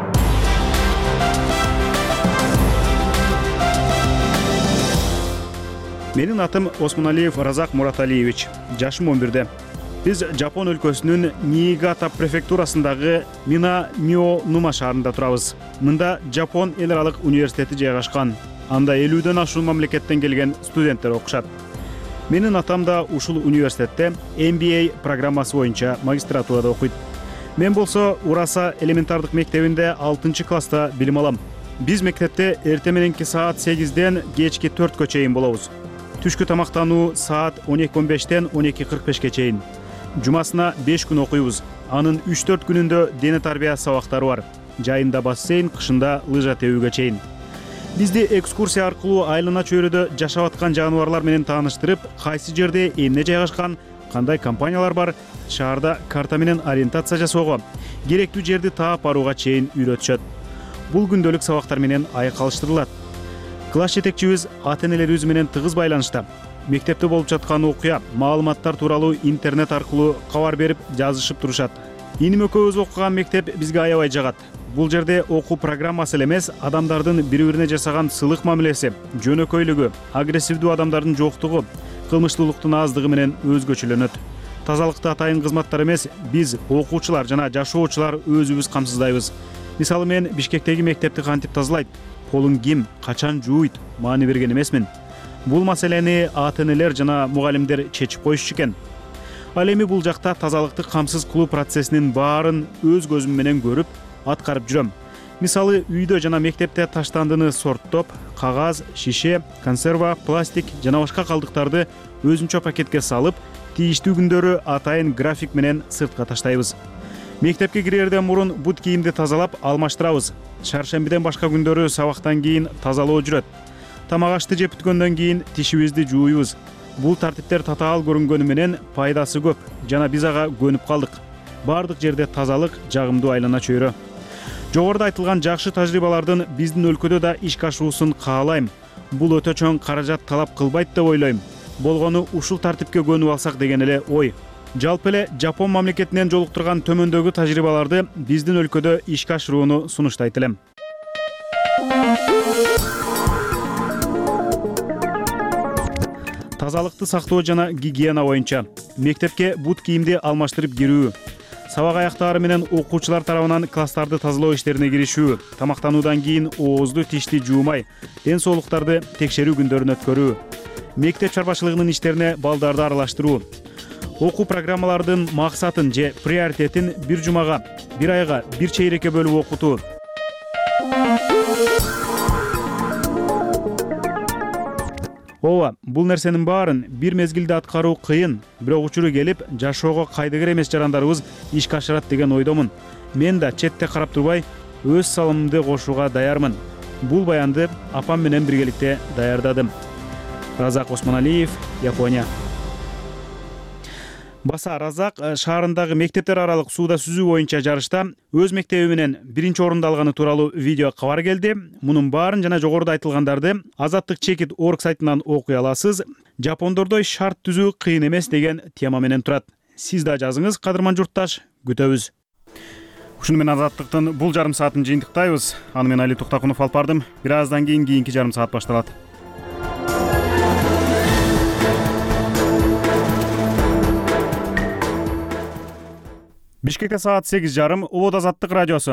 Менин атым Осмоналиев Разак Мураталиевич. Жашым он бирде. Биз Жапон өлкөсүнүн Ниигата префектурасындагы Мина Мио Нума шаарында турабыз. Мында Жапон эл аралык университети жайгашкан. Анда элүүдөн ашуун мамлекеттен келген студенттер окушат. Менин атам да ушул университетте эм би эй программасы боюнча магистратурада окуйт. Мен болсо Ураса элементардык мектебинде алтынчы класста билим алам. Биз мектепте эртең мененки саат сегизден кечки төрткө чейин болобуз. Түшкү тамактануу саат он эки он бештен он эки кырк бешке чейин. Жумасына беш күн окуйбуз. Анын үч төрт күнүндө дене тарбия сабактары бар. Жайында бассейн, кышында лыжа тебүүгө чейин. Бизди экскурсия аркылуу айлана чөйрөдө жашап аткан жаныбарлар менен тааныштырып, кайсы жерде эмне жайгашкан, кандай компаниялар бар, шаарда карта менен ориентация жасоого, керектүү жерди таап барууга чейин үйрөтүшөт. Бул күндөлүк сабактар менен айкалыштырылат. Класс жетекчибиз ата-энелерибиз менен тыгыз байланышта. Мектепте болуп жаткан окуя, маалыматтар тууралуу интернет аркылуу кабар берип, жазышып турушат. Иним экөөбүз окуган мектеп бизге аябай жагат. Бул жерде окуу программасы эле эмес, адамдардын бири-бирине жасаган сылык мамилеси, жөнөкөйлүгү, агрессивдүү адамдардын жоктугу, кылмыштуулуктун аздыгы менен өзгөчөлөнөт. Тазалыкты атайын кызматтар эмес, биз окуучулар жана жашоочулар өзүбүз камсыздайбыз. Мисалы мен Бишкектеги мектепти кантип тазалайт, колун ким, качан жууйт, маани берген эмесмин. Бул маселени ата-энелер жана мугалимдер чечип коюшчу экен. Ал эми бул жакта тазалыкты камсыз кылуу процессинин баарын өз көзүм менен көрүп, аткарып жүрөм. Мисалы үйдө жана мектепте таштандыны сорттоп, кагаз, шише, консерва, пластик жана башка калдыктарды өзүнчө пакетке салып, тийиштүү күндөрү атайын график менен сыртка таштайбыз. Мектепке кирерден мурун бут кийимди тазалап, алмаштырабыз. Шаршембиден башка күндөрү сабактан кийин тазалоо жүрөт. Тамак ашты жеп бүткөндөн кийин тишибизди жууйбуз. Бул тартиптер татаал көрүнгөнү менен пайдасы көп жана биз ага көнүп калдык. Бардык жерде тазалык, жагымдуу айлана чөйрө. Жогоруда айтылган жакшы тажрыйбалардын биздин өлкөдө да ишке ашуусун каалайм. Бул өтө чоң каражат талап кылбайт деп ойлойм. Болгону ушул тартипке көнүп алсак деген эле ой. Жалпы эле Жапон мамлекетинен жолуктурган төмөндөгү тажрыйбаларды биздин өлкөдө ишке ашырууну сунуштайт элем. Тазалыкты сактоо жана гигиена боюнча мектепке бут кийимди алмаштырып кирүү, сабак аяктары менен окуучулар тарабынан класстарды тазалоо иштерине киришүү, тамактануудан кийин оозду тишти жуумай, ден соолуктарды текшерүү күндөрүн өткөрүү, мектеп чарбачылыгынын иштерине балдарды аралаштыруу, окуу программалардын максатын же приоритетин бир жумага, бир айга, бир чейрекке бөлүп окутуу. ооба, бул нерсенин баарын бир мезгилде аткаруу кыйын, бирок учуру келип жашоого кайдыгер эмес жарандарыбыз ишке ашырат деген ойдомун. Мен да четте карап турбай өз салымымды кошууга даярмын. Бул баянды апам менен биргеликте даярдадым. Разак Осмоналиев, Япония. Баса Разак шаарындагы мектептер аралык сууда сүзүү боюнча жарышта өз мектеби менен биринчи орунду алганы тууралуу видео кабар келди. Мунун баарын жана жогоруда айтылгандарды Азаттык чекит орг сайтынан окуй аласыз. Жапондордой шарт түзүү кыйын эмес деген тема менен турат. Сиз да жазыңыз, кадырман журтташ, күтөбүз. Ушуну менен Азаттыктын бул жарым саатын жыйынтыктайбыз. Аны мен Али Токтакунов алып бардым. Бир аздан кийин кийинки жарым саат башталат. Бишкекте саат сегиз жарым, Улут Азаттык радиосу.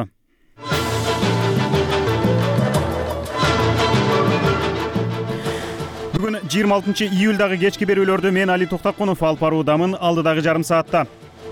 Бүгүн жыйырма алтынчы июлдагы кечки берүүлөрдү мен Али Токтакунов алып баруудамын. Алдыдагы жарым саатта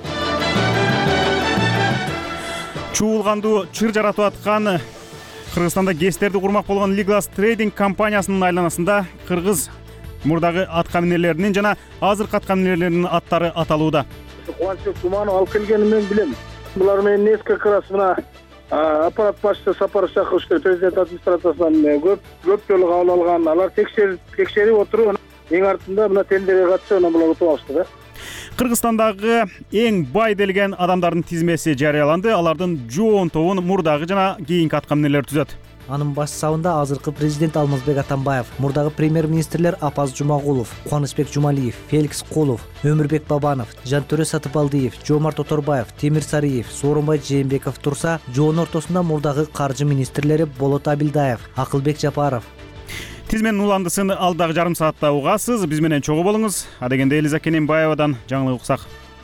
чуулгандуу чыр жаратып аткан Кыргызстанда ГЭСтерди курмак болгон Liglas Trading компаниясынын айланасында кыргыз мурдагы атка минерлеринин жана азыркы атка минерлеринин аттары аталууда. Кубанычбек Туманов алып келгенин мен билем. Булар менен несколько раз мына аппарат башчысы Сапаров Шакырович президент администрациясынан көп көп жолу кабыл алган. Алар текшерип текшерип отуруп, эң артында мына тендерге катышып, анан булар утуп алышты да. Кыргызстандагы эң бай делген адамдардын тизмеси жарыяланды. Алардын жоон тобун мурдагы жана кийинки атка минерлер түзөт. Анын баш сабында азыркы президент Алмазбек Атамбаев, мурдагы премьер-министрлер Апаз Жумагулов, Кубанычбек Жумалиев, Феликс Кулов, Өмүрбек Бабанов, Жантөре Сатыбалдиев, Жомарт Оторбаев, Темир Сариев, Сооронбай Жээнбеков турса, жоон ортосунда мурдагы каржы министрлери Болот Абилдаев, Акылбек Жапаров. Тизменин уландысын алдагы жарым саатта угасыз. Биз менен чогуу болуңуз. Адегенде Элиза Кененбаевадан жаңылык уксак.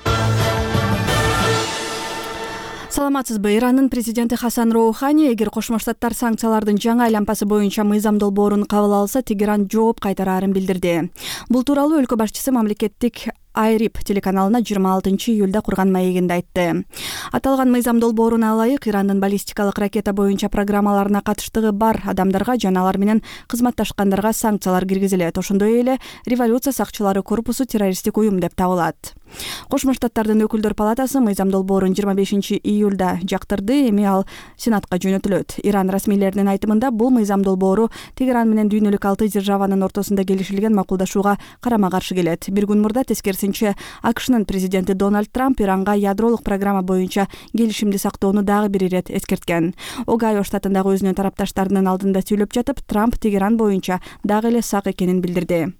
Саламатсызбы? Ирандын президенти Хасан Роухани эгер Кошмо Штаттар санкциялардын жаңы айланпасы боюнча мыйзам долбоорун кабыл алса, Тегеран жооп кайтараарын билдирди. Бул тууралуу өлкө башчысы мамлекеттик Айрип телеканалына жыйырма алтынчы июлда курган маегинде айтты. Аталган мыйзам долбооруна ылайык Ирандын баллистикалык ракета боюнча программаларына катыштыгы бар адамдарга жана алар менен кызматташкандарга санкциялар киргизилет. Ошондой эле революция сакчылары корпусу террористтик уюм деп табылат. Кошмо Штаттардын өкүлдөр палатасы мыйзам долбоорун жыйырма бешинчи июлда жактырды. Эми ал Сенатка жөнөтүлөт. Иран расмийлеринин айтымында бул мыйзам долбоору Тегеран менен дүйнөлүк алты державанын ортосунда келишилген макулдашууга карама-каршы келет. Бир күн мурда тескерисинче АКШнын президенти Дональд Трамп Иранга ядролук программа боюнча келишимди сактоону дагы бир ирет эскерткен. Огайо штатындагы өзүнүн тарапташтарынын алдында сүйлөп жатып, Трамп Тегеран боюнча дагы эле сак экенин билдирди.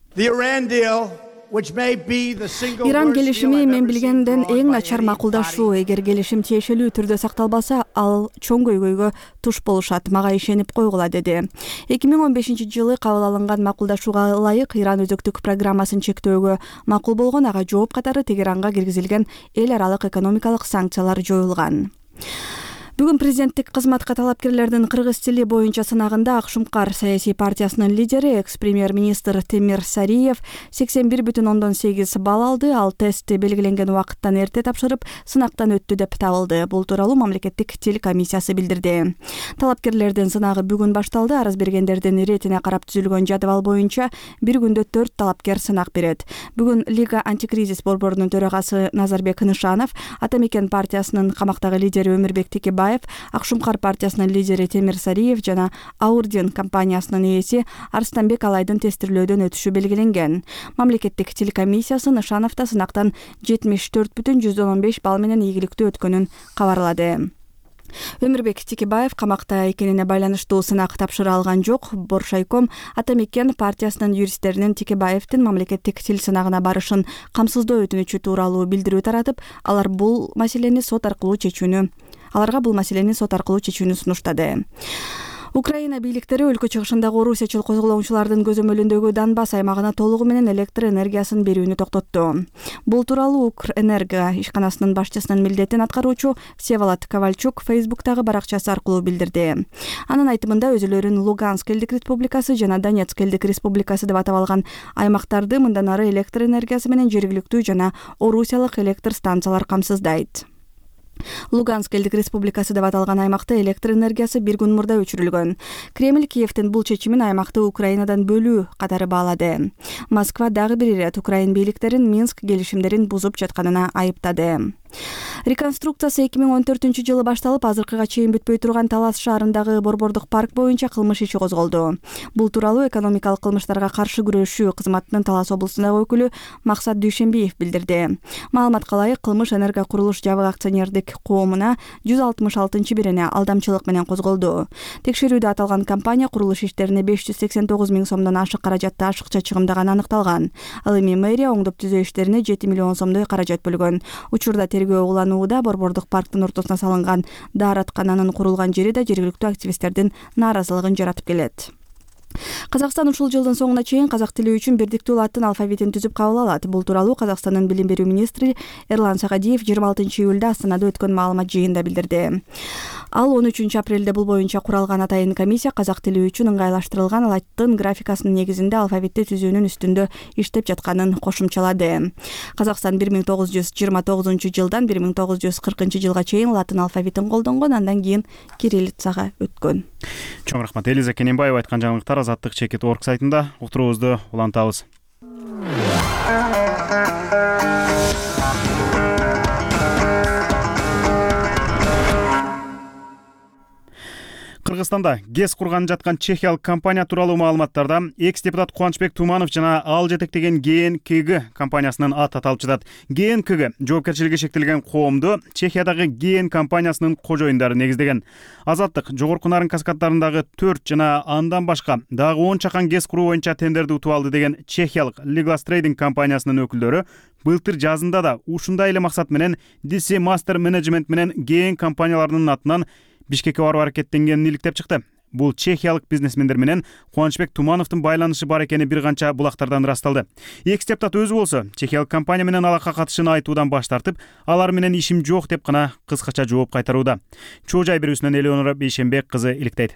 Иран келишими мен билгенден эң начар макулдашуу. Эгер келишим тиешелүү түрдө сакталбаса, ал чоң көйгөйгө туш болушат. Мага ишенип койгула, деди. эки миң он бешинчи жылы кабыл алынган макулдашууга ылайык Иран өзөктүк программасын чектөөгө макул болгон. Ага жооп катары Тегеранга киргизилген эл аралык экономикалык санкциялар жоюлган. Бүгүн президенттик кызматка талапкерлердин кыргыз тили боюнча сынагында Акшумкар саясий партиясынын лидери, экс-премьер-министр Темир Сариев сексен бир бүтүн ондон сегиз балл алды. Ал тестти белгиленген убакыттан эрте тапшырып, сынактан өттү деп табылды. Бул тууралуу мамлекеттик тил комиссиясы билдирди. Талапкерлердин сынагы бүгүн башталды. Арыз бергендердин иретине карап түзүлгөн жадыбал боюнча бир күндө төрт талапкер сынак берет. Бүгүн Лига антикризис борборунун төрагасы Назарбек Нышанов, Атамекен партиясынын камактагы лидери Өмүрбек Текебаев, Акшумкар партиясынын лидери Темир Сариев жана Аурдин компаниясынын ээси Арстанбек Алайдын тестирлөөдөн өтүшү белгиленген. Мамлекеттик тил комиссиясы Нышановдо сынактан жетимиш төрт бүтүн жүздөн он беш балл менен ийгиликтүү өткөнүн кабарлады. Өмүрбек Текебаев камакта экенине байланыштуу сынак тапшыра алган жок. Боршайком Атамекен партиясынын юристтеринин Текебаевдин мамлекеттик тил сынагына барышын камсыздоо өтүнүчү тууралуу билдирүү таратып, алар бул маселени сот аркылуу чечүүнү аларга бул маселени сот аркылуу чечүүнү сунуштады. Украина бийликтери өлкө чыгышындагы орусиячыл козголоочулардын көзөмөлүндөгү Донбасс аймагына толугу менен электр энергиясын берүүнү токтотту. Бул тууралуу Укрэнерго ишканасынын башчысынын милдетин аткаруучу Всеволод Ковальчук Фейсбуктагы баракчасы аркылуу билдирди. Анын айтымында өзүлөрүн Луганск элдик республикасы жана Донецк элдик республикасы деп атап алган аймактарды мындан ары электр энергиясы менен жергиликтүү жана орусиялык электр станциялар камсыздайт. Луганск элдик республикасы деп аталган аймакта электр энергиясы бир күн мурда өчүрүлгөн. Кремль Киевдин бул чечимин аймакты Украинадан бөлүү катары баалады. Москва дагы бир ирет Украин бийликтерин Минск келишимдерин бузуп жатканына айыптады. Реконструкциясы эки миң он төртүнчү жылы башталып, азыркыга чейин бүтпөй турган Талас шаарындагы борбордук парк боюнча кылмыш иши козголду. Бул тууралуу экономикалык кылмыштарга каршы күрөшүү кызматынын Талас облусундагы өкүлү Максат Дүйшенбиев билдирди. Маалыматка ылайык, кылмыш энерго курулуш жабык акционердик коомуна жүз алтымыш алтынчы бирине алдамчылык менен козголду. Текшерүүдө аталган компания курулуш иштерине беш жүз сексен тогуз миң сомдон ашык каражатты ашыкча чыгымдаганы аныкталган. Ал эми мэрия оңдоп түзөө иштерине жети миллион сомдой каражат бөлгөн. Учурда тергөө уланууда, борбордук парктын ортосуна салынган даараткананын курулган жери да жергиликтүү активисттердин нааразылыгын жаратып келет. Казакстан ушул жылдын соңуна чейин казак тили үчүн бирдиктүү латын алфавитин түзүп кабыл алат. Бул тууралуу Казакстандын билим берүү министри Эрлан Сагадиев жыйырма алтынчы июлда Астанада өткөн маалымат жыйынында билдирди. Ал он үчүнчү апрелде бул боюнча куралган атайын комиссия казак тили үчүн ыңгайлаштырылган латын графикасынын негизинде алфавитти түзүүнүн үстүндө иштеп жатканын кошумчалады. Казакстан бир миң тогуз жүз жыйырма тогузунчу жылдан бир миң тогуз жүз кыркынчы жылга чейин латын алфавитин колдонгон, андан кийин кириллицага өткөн. Чоң рахмат. Элиза Кененбаева айткан жаңылыктар азаттык чекит орг сайтында. Уктуруубузду улантабыз. Кыргызстанда ГЭС курган жаткан чехиялык компания тууралуу маалыматтарда экс-депутат Кубанычбек Туманов жана ал жетектеген ГНКГ компаниясынын аты аталып жатат. ГНКГ жоопкерчилиги шектелген коомду Чехиядагы ГН компаниясынын кожоюндары негиздеген. Азаттык жогорку Нарын каскаддарындагы төрт жана андан башка дагы он чакан ГЭС куруу боюнча тендерди утуп алды деген чехиялык Legal Trading компаниясынын өкүлдөрү былтыр жазында да ушундай эле максат менен ди си Master Management менен ГН компанияларынын атынан Бишкекке барып аракеттенгенин иликтеп чыкты. Бул чехиялык бизнесмендер менен Кубанычбек Тумановдун байланышы бар экени бир канча булактардан ырасталды. Экс-депутат өзү болсо чехиялык компания менен алака катышын айтуудан баш тартып, алар менен ишим жок деп гана кыскача жооп кайтарууда. Чоо жай берүүсүнөн Элеонора Бейшенбек кызы иликтейт.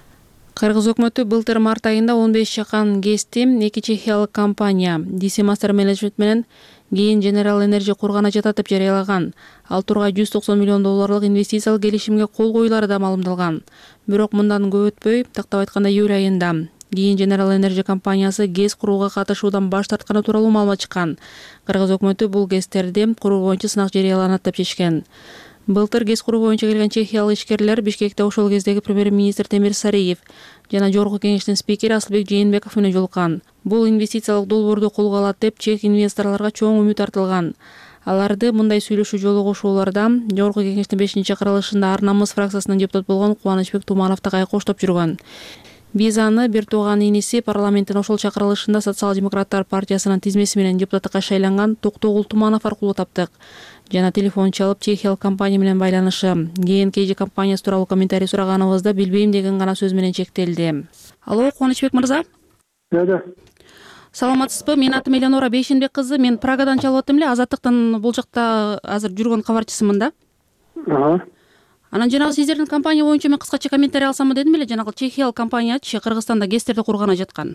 Кыргыз өкмөтү былтыр март айында он беш чакан ГЭСти эки чехиялык компания ди си Master Management менен ГН General Energy кургана жатат деп жарыялаган. Ал тургай жүз токсон миллион долларлык инвестициялык келишимге кол коюлары да маалымдалган. Бирок мындан көп өтпөй, тактап айтканда июль айында ГН General Energy компаниясы ГЭС курууга катышуудан баш тартканы тууралуу маалымат чыккан. Кыргыз өкмөтү бул ГЭСтерди куруу боюнча сынак жарыяланат деп чечкен. Былтыр ГЭС куруу боюнча келген чехиялык ишкерлер Бишкекте ошол кездеги премьер-министр Темир Сариев жана жогорку кеңештин спикери Асылбек Жээнбеков менен жолуккан. Бул инвестициялык долбоорду колго алат деп чех инвесторлорго чоң үмүт артылган. Аларды мындай сүйлөшүү жолу кошууларда жогорку кеңештин бешинчи чакырылышында Ар намыс фракциясынын депутаты болгон Кубанычбек Туманов да коштоп жүргөн. Биз аны бир тууган иниси парламенттин ошол чакырылышында Социал-демократтар партиясынын тизмеси менен депутаттыкка шайланган Токтогул Туманов аркылуу таптык. Жана телефон чалып чехиялык компания менен байланышы ГНКЖ компаниясы тууралуу комментарий сураганыбызда билбейм деген гана сөз менен чектелди. Алло, Кубанычбек мырза. Да. Саламатсызбы? Менин атым Элеонора Бейшенбек кызы. Мен Прагадан чалып аттым эле. Азаттыктын бул жакта азыр жүргөн кабарчысымын да. Ага. Анан жанагы сиздердин компания боюнча мен кыскача комментарий алсамбы дедим эле. Жанагы чехиялык компаниячы Кыргызстанда ГЭСтерди кургана жаткан.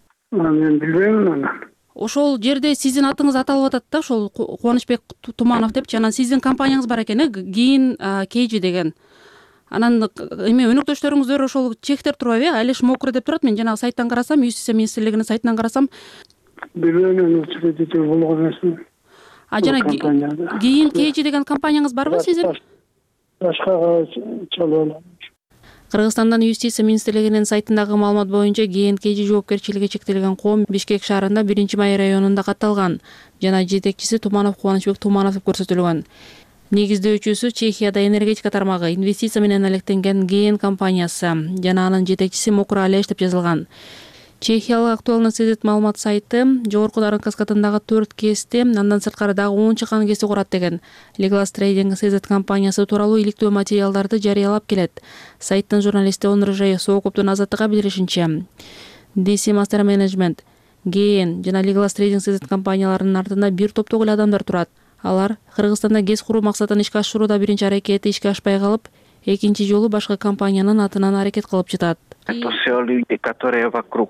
Мен билбейм аны. Ошол жерде сиздин атыңыз аталып атат да, ошол Кубанычбек Туманов деп, жана сиздин компанияңыз бар экен, э, ГН Кж деген. Анан эме өнөктөштөрүңүздөр ошол чехтер турбайбы? Алиш Мокро деп турат. Мен жанагы сайттан карасам, Юстиция министрлигинин сайтынан карасам, билбейм, учредитель болгон эмесмин. А жана ГН Кж деген компанияңыз барбы сиздин? Башкага чалып. Кыргызстандан Юстиция министрлигинин сайтындагы маалымат боюнча ГНКЖ жоопкерчилиги чектелген коом Бишкек шаарында биринчи май районунда катталган жана жетекчиси Туманов Кубанычбек Туманов деп көрсөтүлгөн. Негиздөөчүсү Чехияда энергетика тармагы инвестиция менен алектенген ГН компаниясы жана анын жетекчиси Мокро Алеш деп жазылган. Чехиялык актуалный сетит маалымат сайты жогорку Нарын каскадындагы төрт ГЭСти, андан сырткары дагы он чакан ГЭСти курат деген Legal Trading Сетит компаниясы тууралуу иликтөө материалдарды жарыялап келет. Сайттын журналисти Онур Жай Соокоптун Азаттыкка билдиришинче, ди си Master Management, ГН жана Legal Trading Сетит компанияларынын артында бир топтогу эле адамдар турат. Алар Кыргызстанда ГЭС куруу максатын ишке ашырууда биринчи аракети ишке ашпай калып, экинчи жолу башка компаниянын атынан аракет кылып жатат. Это все люди, которые вокруг,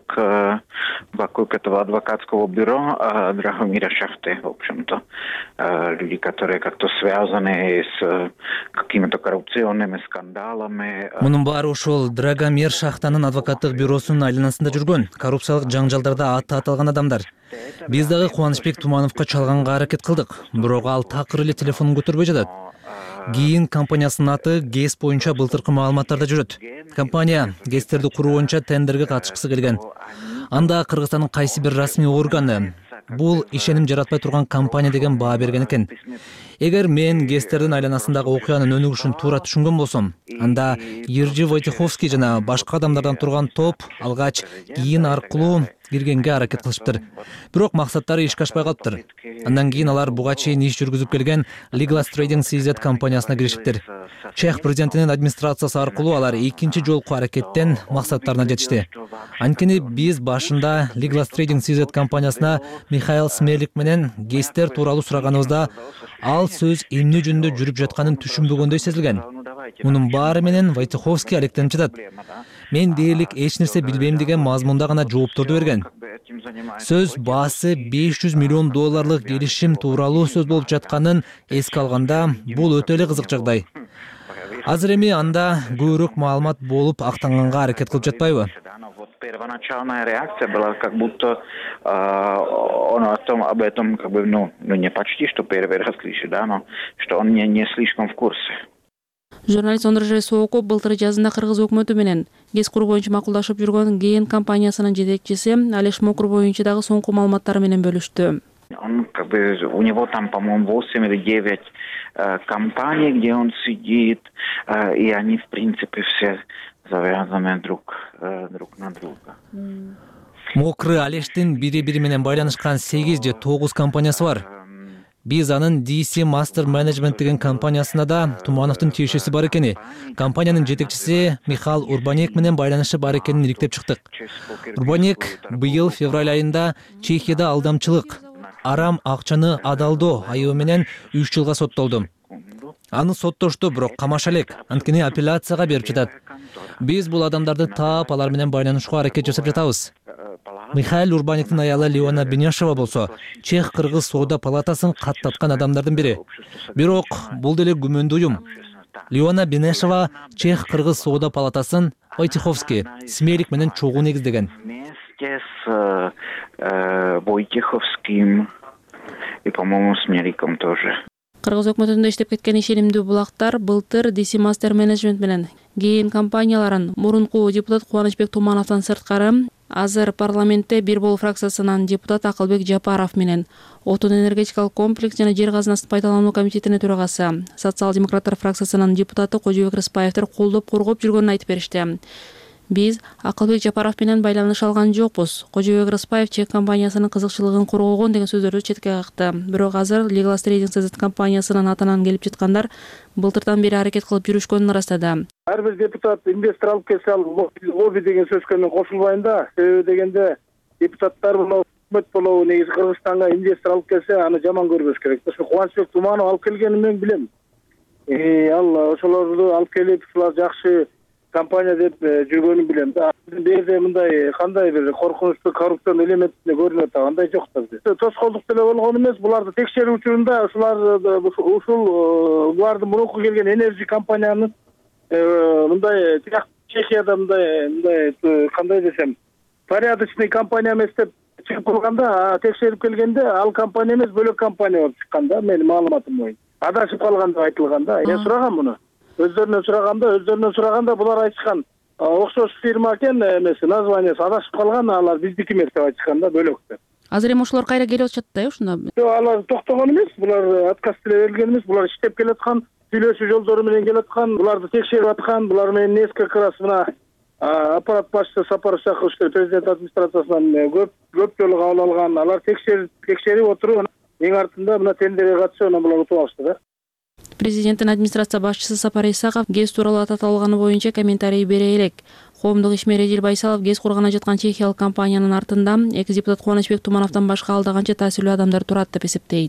вокруг этого адвокатского бюро Драгомира Шахты, в общем-то. Люди, которые как-то связаны с какими-то коррупционными скандалами. Мунун баары ошол Драгомир Шахтанын адвокаттык бюросунун айланасында жүргөн, коррупциялык жаңжалдарда аты аталган адамдар. Биз дагы Кубанычбек Тумановго чалганга аракет кылдык, бирок ал такыр эле телефонун көтөрбөй жатат. Гейин компаниясынын аты ГЭС боюнча былтыркы маалыматтарда жүрөт. Компания ГЭСтерди куруу боюнча тендерге катышкысы келген. Анда Кыргызстандын кайсы бир расмий органы бул ишеним жаратпай турган компания деген баа берген экен. Эгер мен ГЭСтердин айланасындагы окуянын өнүгүшүн туура түшүнгөн болсом, анда Ержи Войтиховский жана башка адамдардан турган топ алгач кийин аркылуу киргенге аракет кылышыптыр. Бирок максаттары ишке ашпай калыптыр. Андан кийин алар буга чейин иш жүргүзүп келген Legalas Trading си зет компаниясына киришиптир. Чех президентинин администрациясы аркылуу алар экинчи жолку аракеттен максаттарына жетишти. Анткени биз башында Legalas Trading си зет компаниясына Михаил Смелик менен ГЭСтер тууралуу сураганыбызда ал сөз эмне жөнүндө жүрүп жатканын түшүнбөгөндөй сезилген. Мунун баары менен Войтиховский алектенип жатат. Мен дээрлик эч нерсе билбейм деген мазмунда гана жоопторду берген. Сөз баасы беш жүз миллион долларлык келишим тууралуу сөз болуп жатканын эске алганда бул өтө эле кызык жагдай. Азыр эми анда көбүрөөк маалымат болуп актанганга аракет кылып жатпайбы? Первоначальная реакция была как будто э, он о том, об этом, как бы, ну, ну не почти, что первый раз кричит, да, но что он не, не слишком в курсе. Журналист Ондржай Сооков былтыр жазында Кыргыз өкмөтү менен ГЭС куруу боюнча макулдашып жүргөн Гейн компаниясынын жетекчиси Алеш Мокур боюнча дагы соңку маалыматтары менен бөлүштү. Он, как бы, у него там, по-моему, восемь или девять э, компаний, где он сидит, э, и они, в принципе, все завязаны друг, э, друг на друга. Мокры Алештин бири-бири менен байланышкан сегиз же тогуз компаниясы бар. Биз анын ди си Master Management деген компаниясына да Тумановдун тиешеси бар экени, компаниянын жетекчиси Михаил Урбанек менен байланышы бар экенин иликтеп чыктык. Урбанек быйыл февраль айында Чехияда алдамчылык, арам акчаны адалдоо айыбы менен үч жылга соттолду. Аны соттошту, бирок камаша элек, анткени апелляцияга берип жатат. Биз бул адамдарды таап, алар менен байланышууга аракет жасап жатабыз. Михаил Урбанектин аялы Леона Бенешова болсо, Чех-Кыргыз соода палатасын каттаткан адамдардын бири. Бирок бул деле күмөндүү уюм. Леона Бенешова Чех-Кыргыз соода палатасын Войтиховский, Смелик менен чогуу негиздеген. Вместе с э, Войтиховским и, по-моему, Смеликом тоже. Кыргыз өкмөтүндө иштеп кеткен ишенимдүү булактар былтыр ди си Master Management менен Гейн компанияларын мурунку депутат Кубанычбек Тумановдон сырткары азыр парламентте бир болуу фракциясынын депутат Акылбек Жапаров менен отун энергетикалык комплекс жана жер казынасын пайдалануу комитетинин төрагасы социал-демократтар фракциясынын депутаты Кожобек Рыспаевдер колдоп коргоп жүргөнүн айтып беришти. Биз Акылбек Жапаров менен байланыш алган жокпуз. Кожобек Рыспаев чек компаниясынын кызыкчылыгын коргогон деген сөздөрдү четке какты. Бирок азыр Legalas Trading си зет компаниясынын атынан келип жаткандар былтырдан бери аракет кылып жүрүшкөнүн ырастады. Ар бир депутат инвестор алып келсе, ал лобби деген сөзгө мен кошулбайм да. Себеби дегенде депутаттар болобу, өкмөт болобу, негизи Кыргызстанга инвестор алып келсе, аны жаман көрбөш керек. Ошо Кубанычбек Туманов алып келгенин мен билем. Э, ал ошолорду алып келип, ушулар жакшы компания деп жүргөнүн билем да. Бул жерде мындай кандай бир коркунучтуу коррупцион элементине көрүнүп атат, андай жок да. Тоскоолдук деле болгон эмес, буларды текшерүү учурунда ушулар ушул булардын мурунку келген энерджи компаниянын мындай Чехияда мындай мындай кандай десем, порядочный компания эмес деп чыгып калганда, текшерип келгенде ал компания эмес, бөлөк компания болуп чыккан да, менин маалыматым боюнча. Адашып калган деп айтылган да. Мен сурагам муну. Өздөрүнөн сураганда, өздөрүнөн сураганда булар айтышкан, окшош фирма экен, эмеси, названиясы адашып калган, алар биздики эмес деп айтышкан да, бөлөк деп. Азыр эми ошолор кайра келип атышат да, ушунда. Жок, алар токтогон эмес, булар отказ деле берилген эмес, булар иштеп келаткан, сүйлөшүү жолдору менен келаткан, буларды текшерип аткан, булар менен несколько раз мына аппарат башчысы Сапар Исакович президент администрациясынан көп көп жолу кабыл алган, алар текшерип текшерип отуруп, эң артында мына тендерге катышып, анан булар утуп алышты да. Президенттин администрация башчысы Сапар Исаков ГЭС тууралуу аталганы боюнча комментарий бере элек. Коомдук ишмер Эдил Байсалов ГЭС кургана жаткан чехиялык компаниянын артында экс депутат Кубанычбек Тумановдон башка алда канча таасирлүү адамдар турат деп эсептейт.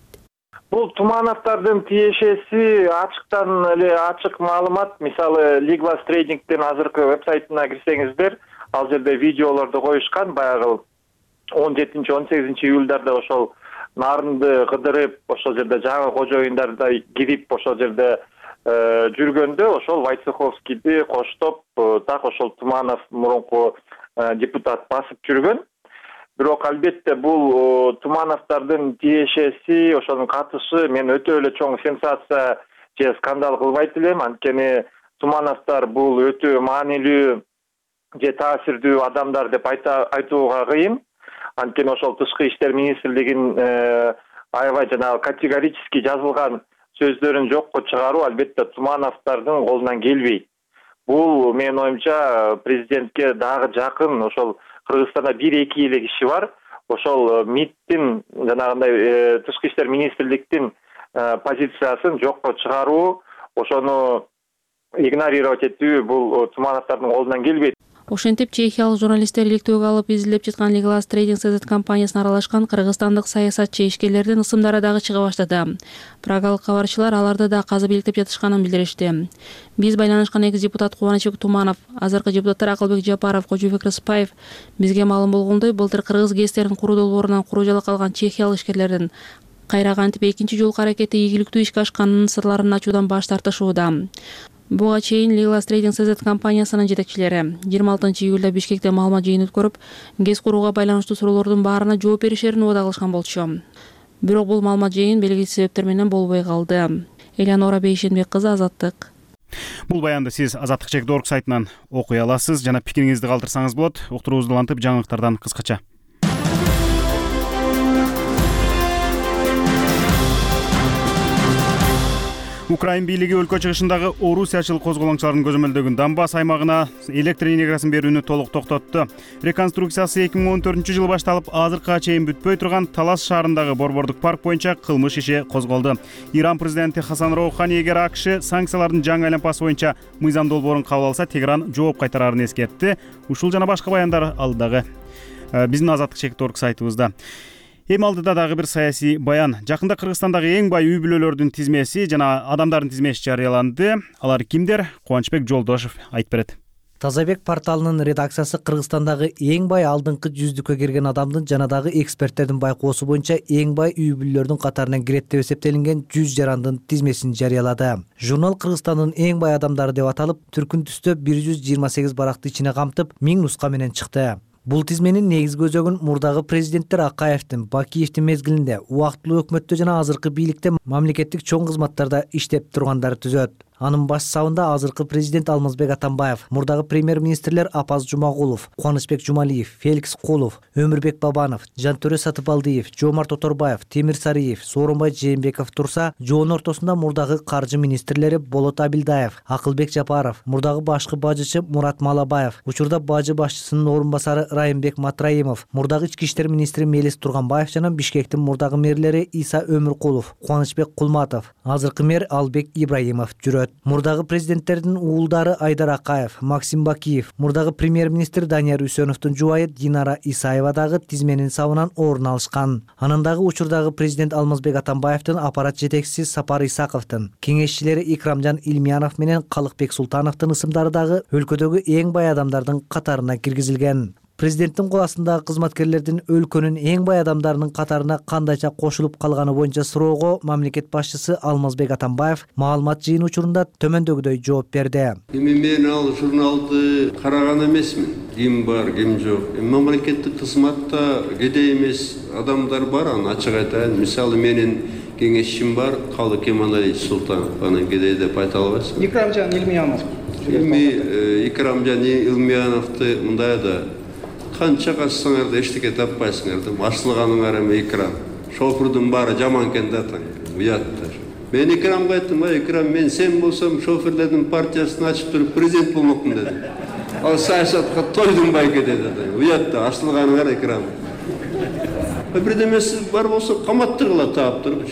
Бул Тумановдордун тиешеси ачыктан эле ачык маалымат. Мисалы Liglas Trading'дин азыркы вебсайтына кирсеңиздер, ал жерде видеолорду коюшкан. Баягы он жетинчи он сегизинчи июльдарда ошол нарынды кыдырып, ошол жерде жаңы кожоюндарда кирип, ошол жерде жүргөндө ошол Войцеховскийди коштоп, так ошол Туманов мурунку депутат басып жүргөн. Бирок албетте бул Тумановдордун тиешеси, ошонун катышы мен өтө эле чоң сенсация же скандал кылбайт элем. Анткени Тумановдор бул өтө маанилүү же таасирдүү адамдар деп айтууга кыйын. Анткени ошол Тышкы иштер министрлигинин аябай жанагы категорически жазылган сөздөрүн жокко чыгаруу албетте Тумановдордун колунан келбейт. Бул менин оюмча президентке дагы жакын. Ошол Кыргызстанда бир-эки эле киши бар. Ошол МИДтин жанагындай Тышкы иштер министрликтин позициясын жокко чыгаруу, ошону игнорировать этүү бул Тумановдордун колунан келбейт. Ошентип чехиялык журналисттер иликтөөгө алып изилдеп жаткан Liglas Trading си зет компаниясына аралашкан кыргызстандык саясатчы ишкерлердин ысымдары дагы чыга баштады. Прагалык кабарчылар аларды да казып иликтеп жатышканын билдиришти. Биз байланышкан эки депутат Кубанычбек Туманов, азыркы депутаттар Акылбек Жапаров, Кожобек Рыспаев бизге маалым болгондой, былтыр кыргыз гэстерин куруу долбоорунан куруу жала калган чехиялык ишкерлердин кайра кантип экинчи жолку аракети ийгиликтүү ишке ашканынын сырларын ачуудан баш тартышууда. Буга чейин Liglas Trading си зет компаниясынын жетекчилери жыйырма алтынчы июлда Бишкекте маалымат жыйын өткөрүп, гэс курууга байланыштуу суроолордун баарына жооп беришерин убада кылышкан болчу. Бирок бул маалымат жыйын белгисиз себептер менен болбой калды. Элеонора Бейшенбек кызы, Азаттык. Бул баянды сиз азаттык чек точка орг сайтынан окуй аласыз жана пикириңизди калтырсаңыз болот. Уктуруубузду улантып жаңылыктардан кыскача. Украин бийлиги өлкө чыгышындагы орусиячыл козголоңчулардын көзөмөлдөгүн Донбасс аймагына электр энергиясын берүүнү толук токтотту. Реконструкциясы эки миң он төртүнчү жылы башталып, азыркыга чейин бүтпөй турган Талас шаарындагы борбордук парк боюнча кылмыш иши козголду. Иран президенти Хасан Роухани эгер АКШ санкциялардын жаңы айланпасы боюнча мыйзам долбоорун кабыл алса, Тегеран жооп кайтарарын эскертти. Ушул жана башка баяндар алдыдагы биздин азаттык чек точка орг сайтыбызда. Эми алдыда дагы бир саясий баян. Жакында Кыргызстандагы эң бай үй бүлөлөрдүн тизмеси жана адамдардын тизмеси жарыяланды. Алар кимдер? Кубанычбек Жолдошев айтып берет. Тазабек порталынын редакциясы Кыргызстандагы эң бай алдыңкы жүздүккө кирген адамдын жана дагы эксперттердин байкоосу боюнча эң бай үй бүлөлөрдүн катарынан кирет деп эсептелинген жүз жарандын тизмесин жарыялады. Журнал Кыргызстандын эң бай адамдары деп аталып, түркүн түстө бир жүз жыйырма сегиз баракты ичине камтып, миң нуска менен чыкты. Бул тизменин негизги өзөгүн мурдагы президенттер Акаевдин, Бакиевдин мезгилинде убактылуу өкмөттө жана азыркы бийликте мамлекеттик чоң кызматтарда иштеп тургандары түзөт. Анын баш сабында азыркы президент Алмазбек Атамбаев, мурдагы премьер-министрлер Апаз Жумагулов, Кубанычбек Жумалиев, Феликс Кулов, Өмүрбек Бабанов, Жантөре Сатыбалдиев, Жомарт Оторбаев, Темир Сариев, Сооронбай Жээнбеков турса, жоонун ортосунда мурдагы каржы министрлери Болот Абилдаев, Акылбек Жапаров, мурдагы башкы бажычы Мурат Малабаев, учурда бажы башчысынын орун басары Райымбек Матраимов, мурдагы ички иштер министри Мелис Турганбаев жана Бишкектин мурдагы мэрлери Иса Өмүркулов, Кубанычбек Кулматов, азыркы мэр Албек Ибраимов жүрөт. Мурдагы президенттердин уулдары Айдар Акаев, Максим Бакиев, мурдагы премьер-министр Данияр Үсөновдун жубайы Динара Исаева дагы тизменин сабынан орун алышкан. Анын дагы учурдагы президент Алмазбек Атамбаевдин аппарат жетекчиси Сапар Исаковдун, кеңешчилери Икрамжан Илмиянов менен Калыкбек Султановдун ысымдары дагы өлкөдөгү эң бай адамдардын катарына киргизилген. Президенттин кол астындагы кызматкерлердин өлкөнүн эң бай адамдарынын катарына кандайча кошулуп калганы боюнча суроого мамлекет башчысы Алмазбек Атамбаев маалымат жыйын учурунда төмөндөгүдөй жооп берди. Эми мен ал журналды караган эмесмин. Ким бар, ким жок. Мамлекеттик кызматта кедей эмес адамдар бар, аны ачык айтайын. Мисалы менин кеңешчим бар, Калык Кемалович Султанов, аны кедей деп айта албайсың. Икрамжан Илмиянов. Эми Икрамжан Илмияновду мындай да канча качсаңар да эчтеке таппайсыңар да, ашылганыңар эми Икрам. Шофердун баары жаман экен да, уяттар. Мен Икрамга айттым, ай Икрам, мен сен болсом шоферлердин партиясын ачып туруп президент болмокмун дедим. Ал саясатка тойдум байке деди. Уятта, ашылганыңар Икрам. Бирдемеси бар болсо каматтыргыла таап турчу.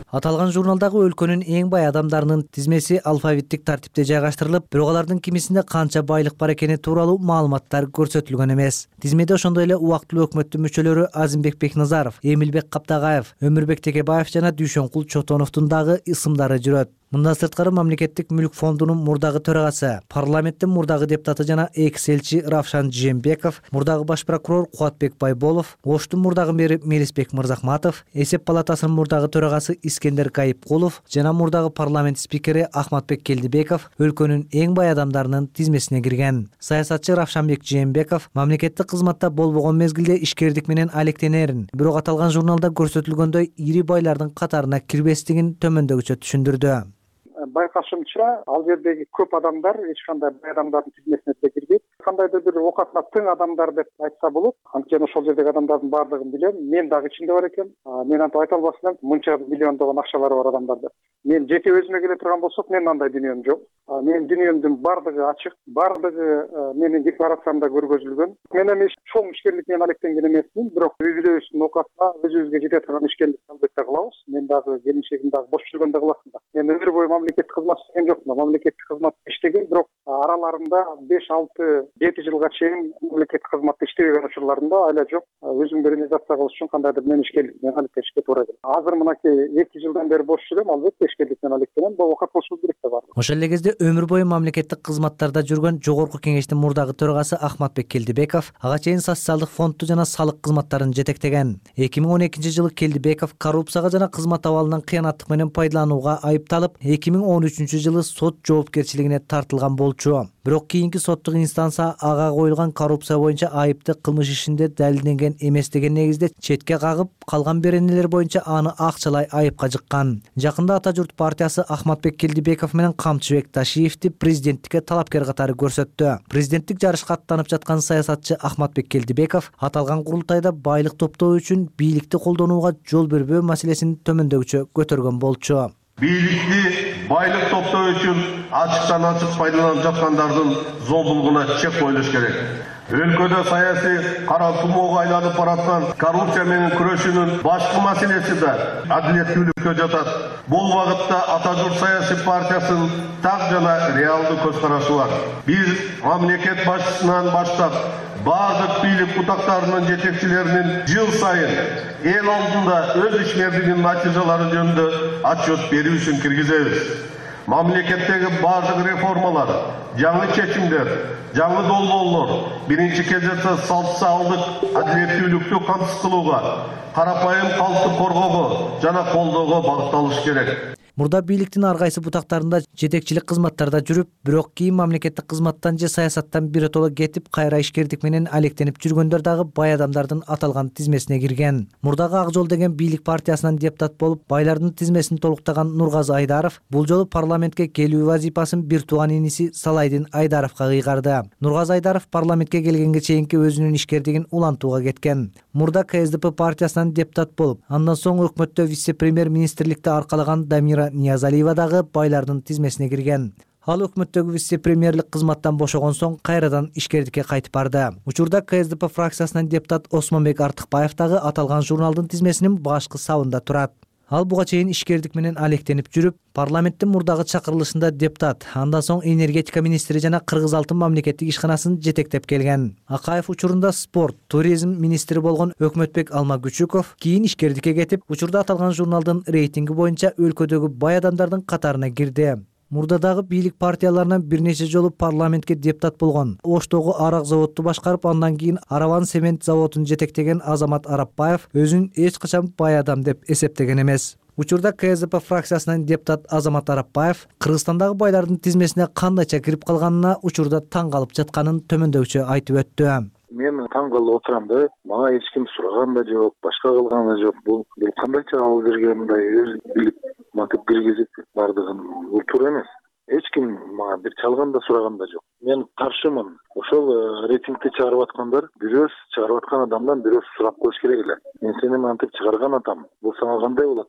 Аталган журналдагы өлкөнүн эң бай адамдарынын тизмеси алфавиттик тартипте жайгаштырылып, бирок алардын кимисинде канча байлык бар экени тууралуу маалыматтар көрсөтүлгөн эмес. Тизмеде ошондой эле убактылуу өкмөттүн мүчөлөрү Азимбек Бекназаров, Эмилбек Каптагаев, Өмүрбек Текебаев жана Дүйшөнкул Чотоновдун дагы ысымдары жүрөт. Мындан сырткары Мамлекеттик мүлк фондунун мурдагы төрагасы, парламенттин мурдагы депутаты жана экс элчи Равшан Жээнбеков, мурдагы баш прокурор Кубатбек Байболов, Оштун мурдагы мэри Мелисбек Мырзахматов, Эсеп палатасынын мурдагы төрагасы Искендер Кайыпкулов жана мурдагы парламент спикери Ахматбек Келдибеков өлкөнүн эң бай адамдарынын тизмесине кирген. Саясатчы Равшанбек Жээнбеков мамлекеттик кызматта болбогон мезгилде ишкердик менен алектенерин, бирок аталган журналда көрсөтүлгөндөй ири байлардын катарына кирбестигин төмөндөгүчө түшүндүрдү. Байкашымча, ал жердеги көп адамдар эч кандай бай адамдардын тизмесине кирбейт. Кандайдыр бир окатына тең адамдар деп айтса болот. Анткени ошол жердеги адамдардын баардыгын билем. Мен дагы ичинде бар экенмин. Мен антип айта албастан мынча миллиондогон акчалары бар адамдар деп. Мен жеке өзүмө келе турган болсок, менин андай дүнүйөм жок. Менин дүнүйөмдүн баардыгы ачык, баардыгы менин декларациямда көргөзүлгөн. Мен эми чоң ишкерлик менен алектенген эмесмин, бирок үй-бүлөбүздүн окатына өзүбүзгө жете турган ишкерлик албетте кылабыз. Мен дагы келинчегим дагы бош жүргөндө кыласың да. Мен өмүр бою мамлекеттик кызмат иштеген жокмун. Мамлекеттик кызматта иштеген, бирок араларында беш алты жети жылга чейин мамлекеттик кызматта иштебеген учурларымда айла жок. Өзүмдү реализация кылыш үчүн кандайдыр мен ишкерлик менен алектенишке туура келет. Азыр мынакей эки жылдан бери бош жүрөм, албетте ишкерлик менен алектенем. Бул окат болушу керек деп бар. Ошол эле кезде өмүр бою мамлекеттик кызматтарда жүргөн Жогорку Кеңештин мурдагы төрагасы Ахматбек Келдибеков ага чейин социалдык фондду жана салык кызматтарын жетектеген. эки миң он экинчи жылы Келдибеков коррупцияга жана кызмат абалынан кыянаттык менен пайдаланууга айыпталып, эки миң он үчүнчү жылы сот жоопкерчилигине тартылган болчу. Бирок кийинки соттук инстанция ага коюлган коррупция боюнча айыпты кылмыш ишинде далилденген эмес деген негизде четке кагып, калган беренелер боюнча аны акчалай айыпка жыккан. Жакында Ата журт партиясы Ахматбек Келдибеков менен Камчыбек Ташиевди президенттикке талапкер катары көрсөттү. Президенттик жарышка аттанып жаткан саясатчы Ахматбек Келдибеков аталган курултайда байлык топтоо үчүн бийликти колдонууга жол бербөө маселесин төмөндөгүчө көтөргөн болчу. Бийликти байлык топтоо үчүн ачыктан ачык пайдаланып жаткандардын зомбулугуна чек коюлуш керек. Өлкөдө саясий кара тумоого айланып бараткан коррупция менен күрөшүүнүн башкы маселеси да адилеттүүлүккө жатат. Бул багытта Ата журт саясий партиясынын так жана реалдуу көз карашы бар. Биз мамлекет башчысынан баштап бардык бийлик бутактарынын жетекчилеринин жыл сайын эл алдында өз ишмердигинин натыйжалары жөнүндө отчет берүүсүн киргизебиз. Мамлекеттеги бардык реформалар, жаңы чечимдер, жаңы долбоорлор биринчи кезекте социалдык адилеттүүлүктү камсыз кылууга, карапайым калкты коргоого жана колдоого багытталыш керек. Мурда бийликтин ар кайсы бутактарында жетекчилик кызматтарда жүрүп, бирок кийин мамлекеттик кызматтан же саясаттан биротоло кетип, кайра ишкердик менен алектенип жүргөндөр дагы бай адамдардын аталган тизмесине кирген. Мурдагы Ак жол деген бийлик партиясынан депутат болуп, байлардын тизмесин толуктаган Нургазы Айдаров бул жолу парламентке келүү вазифасын бир тууган иниси Салайдин Айдаровго кыйгарды. Нургазы Айдаров парламентке келгенге чейинки өзүнүн ишкердигин улантууга кеткен. Мурда Ка Эс Д П партиясынан депутат болуп, андан соң өкмөттө вице-премьер министрликти аркалаган Дамира Ниязалиева дагы байлардын тизмесине кирген. Ал өкмөттөгү вице-премьерлик кызматтан бошогон соң кайрадан ишкердикке кайтып барды. Учурда Ка Эс Д П фракциясынан депутат Осмонбек Артыкбаев дагы аталган журналдын тизмесинин башкы сабында турат. Ал буга чейин ишкердик менен алектенип жүрүп, парламенттин мурдагы чакырылышында депутат, андан соң энергетика министри жана Кыргыз алтын мамлекеттик ишканасын жетектеп келген. Акаев учурунда спорт, туризм министри болгон Өкмөтбек Алмагүчүков кийин ишкердикке кетип, учурда аталган журналдын рейтинги боюнча өлкөдөгү бай адамдардын катарына кирди. Мурда дагы бийлик партияларынан бир нече жолу парламентке депутат болгон. Оштогу арак заводду башкарып, андан кийин Араван цемент заводун жетектеген Азамат Арапбаев өзүн эч качан бай адам деп эсептеген эмес. Учурда Ка Эс Д П фракциясынан депутат Азамат Арапбаев Кыргызстандагы байлардын тизмесине кандайча кирип калганына учурда таң калып жатканын төмөндөгүчө айтып өттү. Мен таң калып отурам да, мага эч ким сураган да жок, башка кылган да жок. Бул кандайча алып берген мындай өз билип матып киргизип бардыгын, бул туура эмес. Эч ким мага бир чалган да сураган да жок. Мен каршымын. Ошол рейтингти чыгарып аткандар бирөөс чыгарып аткан адамдан бирөөс сурап коюш керек эле. Мен сени мантип чыгарган атам. Бул сага кандай болот деп.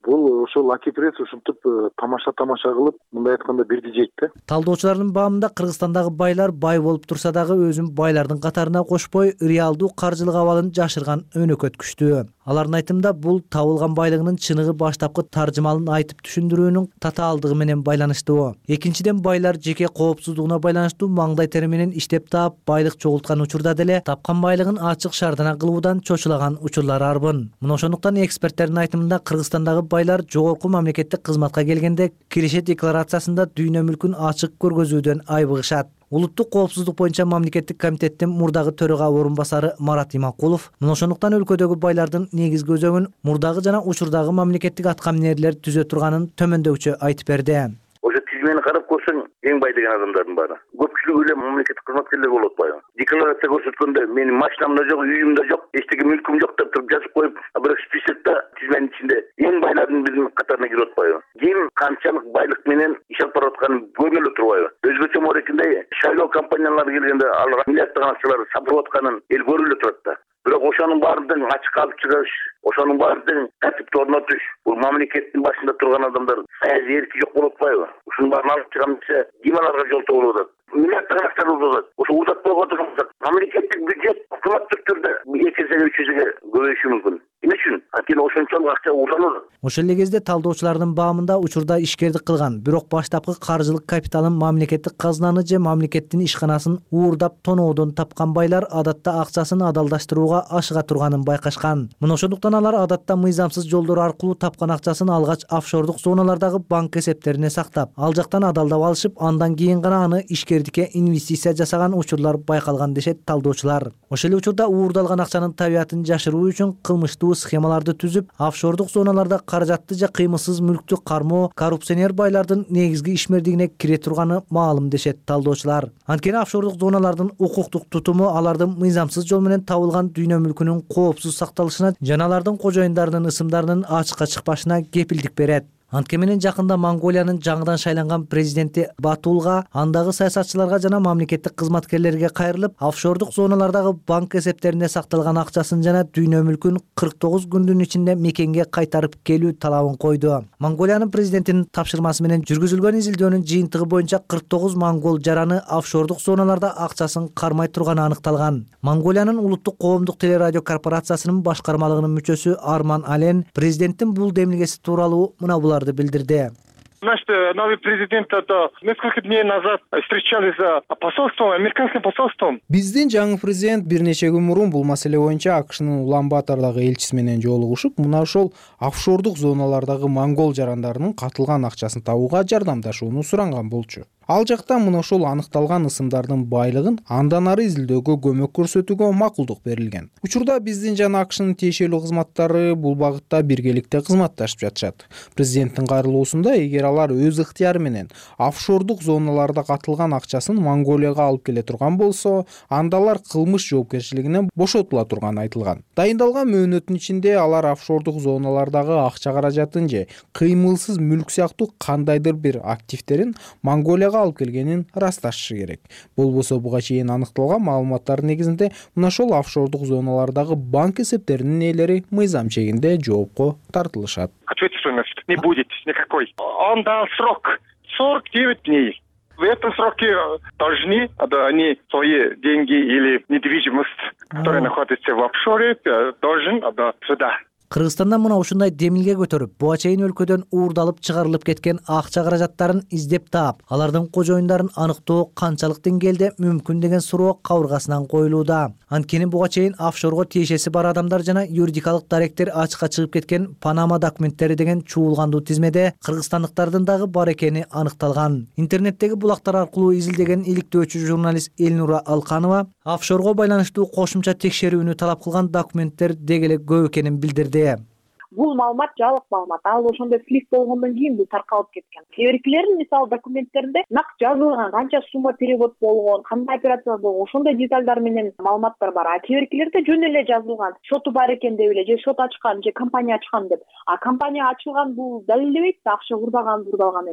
бул ошол аки пресс ушинтип тамаша тамаша кылып, мындай айтканда бирди жейт да. Талдоочулардын баамында Кыргызстандагы байлар бай болуп турса дагы өзүн байлардын катарына кошпой, реалдуу каржылык абалын жашырган өнөкөт күчтүү. Алардын айтымында бул табылган байлыгынын чыныгы баштапкы таржымалын айтып түшүндүрүүнүн татаалдыгы менен байланыштуу. Экинчиден, байлар жеке коопсуздугуна байланыштуу маңдай тери менен иштеп таап, байлык чогулткан учурда деле тапкан байлыгын ачык шаардана кылуудан чочулаган учурлар арбын. Мына ошондуктан эксперттердин айтымында Кыргызстандагы байлар жогорку мамлекеттик кызматка келгенде киреше декларациясында дүйнө мүлкүн ачык көргөзүүдөн айбыгышат. Улуттук коопсуздук боюнча мамлекеттик комитеттин мурдагы төрага орун басары Марат Иманкулов мына ошондуктан өлкөдөгү байлардын негизги өзөгүн мурдагы жана учурдагы мамлекеттик аткаминерлер түзө турганын төмөндөкчө айтып берди. Ошо тизмени карап көрсөң, эң бай деген адамдардын баары. Көпчүлүгү эле мамлекеттик кызматкерлер болуп атпайбы? Декларация көрсөткөндө менин машинам да жок, үйүм да жок, эчтеке мүлкүм жок деп туруп жазып коюп, бирок списокто тизменин ичинде эң байлардын биздин катарына кирип атпайбы? Ким канчалык байлык менен иш алып баратканын көрүнө эле турбайбы? Өзгөчө морекинде шайлоо компаниялары келгенде алар миллиарддаган акчаларды сатып атканын эл көрүп эле турат да. Бирок ошонун баардыгын ачыкка алып чыгыш, ошонун баардыгын тартипти орнотуш, бул мамлекеттин башында турган адамдар саясий эрки жок болуп атпайбы? Ушунун баарын алып чыгам десе, ким аларга жол табылып атат? Миллиарддаган акча узатат. Ошо узатпай отурган мамлекеттик бюджет автоматтык түрдө эки эсеге үч эсеге көбөйүшү мүмкүн. Эмне үчүн? Анткени ошончолук акча узанат. Ошол эле кезде талдоочулардын баамында учурда ишкердик кылган, бирок баштапкы каржылык капиталын мамлекеттик казынаны же мамлекеттин ишканасын уурдап тоноодон тапкан байлар адатта акчасын адалдаштырууга ашыга турганын байкашкан. Мына ошондуктан алар адатта мыйзамсыз жолдор аркылуу тапкан акчасын алгач офшордук зоналардагы банк эсептерине сактап, ал жактан адалдап алышып, андан кийин гана аны ишкердикке инвестиция жасаган учурлар байкалган дешет талдоочулар. Ошол эле учурда уурдалган акчанын табиятын жашыруу үчүн кылмыштуу схемаларды түзүп, офшордук зоналарда каражатты же кыймылсыз мүлктү кармоо коррупционер байлардын негизги ишмердигине кире турганы маалым дешет талдоочулар. Анткени офшордук зоналардын укуктук тутуму алардын мыйзамсыз жол менен табылган дүйнө мүлкүнүн коопсуз сакталышына жана алардын кожоюндарынын ысымдарынын ачыкка чыкпашына кепилдик берет. Антке менен жакында Монголиянын жаңыдан шайланган президенти Батулга андагы саясатчыларга жана мамлекеттик кызматкерлерге кайрылып, офшордук зоналардагы банк эсептерине сакталган акчасын жана дүйнө мүлкүн кырк тогуз күндүн ичинде мекенге кайтарып келүү талабын койду. Монголиянын президентинин тапшырмасы менен жүргүзүлгөн изилдөөнүн жыйынтыгы боюнча кырк тогуз монгол жараны офшордук зоналарда акчасын кармай турганы аныкталган. Монголиянын улуттук коомдук телерадио корпорациясынын башкармалыгынын мүчөсү Арман Ален президенттин бул демилгеси тууралуу мына булар билдирди. Значит, новый президент это несколько дней назад встречались с посольством, американским посольством. Биздин жаңы президент бир нече күн мурун бул маселе боюнча АКШнын Улан-Батордагы элчиси менен жолугушуп, мына ошол офшордук зоналардагы монгол жарандарынын катылган акчасын табууга жардамдашууну суранган болчу. Ал жакта мына ошол аныкталган ысымдардын байлыгын андан ары изилдөөгө көмөк көрсөтүүгө макулдук берилген. Учурда биздин жана АКШнын тиешелүү кызматтары бул багытта биргеликте кызматташып жатышат. Президенттин кайрылуусунда эгер алар өз ыктыяры менен офшордук зоналарда катылган акчасын Монголияга алып келе турган болсо, анда алар кылмыш жоопкерчилигинен бошотула турганы айтылган. Дайындалган мөөнөттүн ичинде алар офшордук зоналардагы акча каражатын же кыймылсыз мүлк сыяктуу кандайдыр бир активтерин Монголияга алып келгенин ырасташышы керек. Болбосо буга чейин аныкталган маалыматтардын негизинде мына ошол офшордук зоналардагы банк эсептеринин ээлери мыйзам чегинде жоопко тартылышат. Ответственности не будет никакой. Он дал срок сорок девять дней. В этом сроке должны они свои деньги или недвижимость, которая находится в офшоре, должен сюда. Кыргызстандан мына ушундай демилге көтөрүп, буга чейин өлкөдөн уурдалып чыгарылып кеткен акча каражаттарын издеп таап, алардын кожоюндарын аныктоо канчалык деңгээлде мүмкүн деген суроо кабыргасынан коюлууда. Анткени буга чейин офшорго тиешеси бар адамдар жана юридикалык даректер ачыкка чыгып кеткен Панама документтери деген чуулгандуу тизмеде кыргызстандыктардын дагы бар экени аныкталган. Интернеттеги булактар аркылуу изилдеген иликтөөчү журналист Элнура Алканова офшорго байланыштуу кошумча текшерүүнү талап кылган документтер деги эле көп экенин билдирди. Бул маалымат жалык маалымат. Ал ошондой флик болгондон кийин бул таркалып кеткен. Кээ биркилердин мисалы документтеринде нак жазылган, канча сумма перевод болгон, кандай операция болгон, ошондой детальдар менен маалыматтар бар. А кээ биркилерде жөн эле жазылган, шоту бар экен деп эле, же шот ачкан, же компания ачкан деп. А компания ачылган бул далилдебейт, акча урдаган, бурдалган эмес.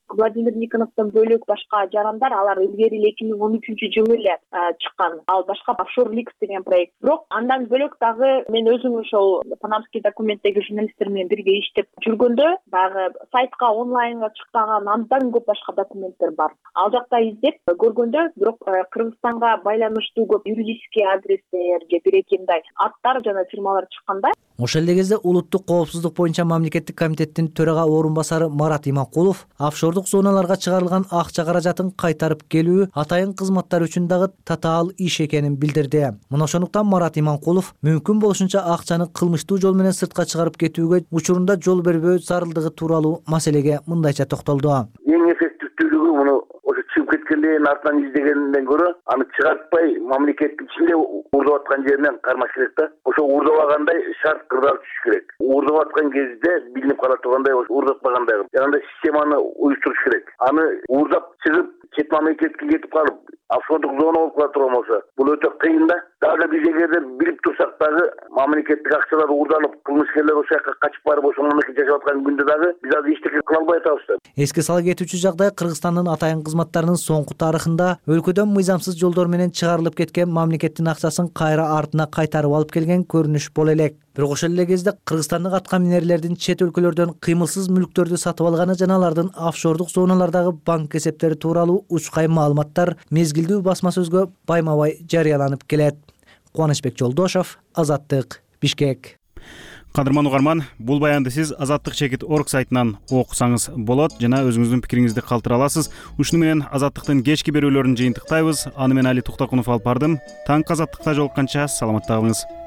Владимир Никоновдон бөлөк башка жарандар алар илгери эле эки миң он үчүнчү жылы эле чыккан. Ал башка Offshore Leaks деген проект. Бирок андан бөлөк дагы мен өзүм ошол панамский документтеги журналисттер менен бирге иштеп жүргөндө дагы сайтка онлайнга чыкпаган андан көп башка документтер бар. Ал жакта издеп көргөндө бирок Кыргызстанга байланыштуу көп юридический адрестер же бир-эки мындай аттар жана фирмалар чыкканда. Ошол эле кезде улуттук коопсуздук боюнча мамлекеттик комитеттин төрага орун басары Марат Иманкулов офшордук зоналарга чыгарылган акча каражатын кайтарып келүү атайын кызматтар үчүн дагы татаал иш экенин билдирди. Мына ошондуктан Марат Иманкулов мүмкүн болушунча акчаны кылмыштуу жол менен сыртка чыгарып кетүүгө учурунда жол бербөө зарылдыгы тууралуу маселеге мындайча токтолду. Эң эффективдүүлүгү муну ошо чыгып кеткендердин артынан издегенден көрө аны чыгартпай мамлекеттин ичинде уурдап аткан жеринен кармаш керек да. Ошо уурдабагандай шарт кырдаал түшүш керек. Уурдап аткан кезде билинип кала тургандай, уурдатпагандай жанагындай системаны уюштуруш керек. Аны уурдап чыгып чет мамлекетке кетип калып офшордук зона болуп кала турган болсо бул өтө кыйын да. Дагы биз эгерде билип турсак дагы мамлекеттик акчалар уурдалып кылмышкерлер ошол жака качып барып ошол мамлекетте жашап аткан күндө дагы биз азыр эчтеке кыла албай атабыз да. Эске сала кетүүчү жагдай Кыргызстандын атайын кызматтарынын соңку тарыхында өлкөдөн мыйзамсыз жолдор менен чыгарылып кеткен мамлекеттин акчасын кайра артына кайтарып алып келген көрүнүш боло элек. Бирок ошол эле кезде кыргызстандык атка минерлердин чет өлкөлөрдөн кыймылсыз мүлктөрдү сатып алганы жана алардын офшордук зоналардагы банк эсептери тууралуу учкай маалыматтар мезгилдүү басма сөзгө байма-бай жарыяланып келет. Кубанычбек Жолдошов, Азаттык, Бишкек. Кадырман угарман, бул баянды сиз азаттык чекит точка орг сайтынан окусаңыз болот жана өзүңүздүн пикириңизди калтыра аласыз. Ушуну менен азаттыктын кечки берүүлөрүн жыйынтыктайбыз. Аны мен Али Туктакунов алып бардым. Таң азаттыкта жолукканча саламатта калыңыз.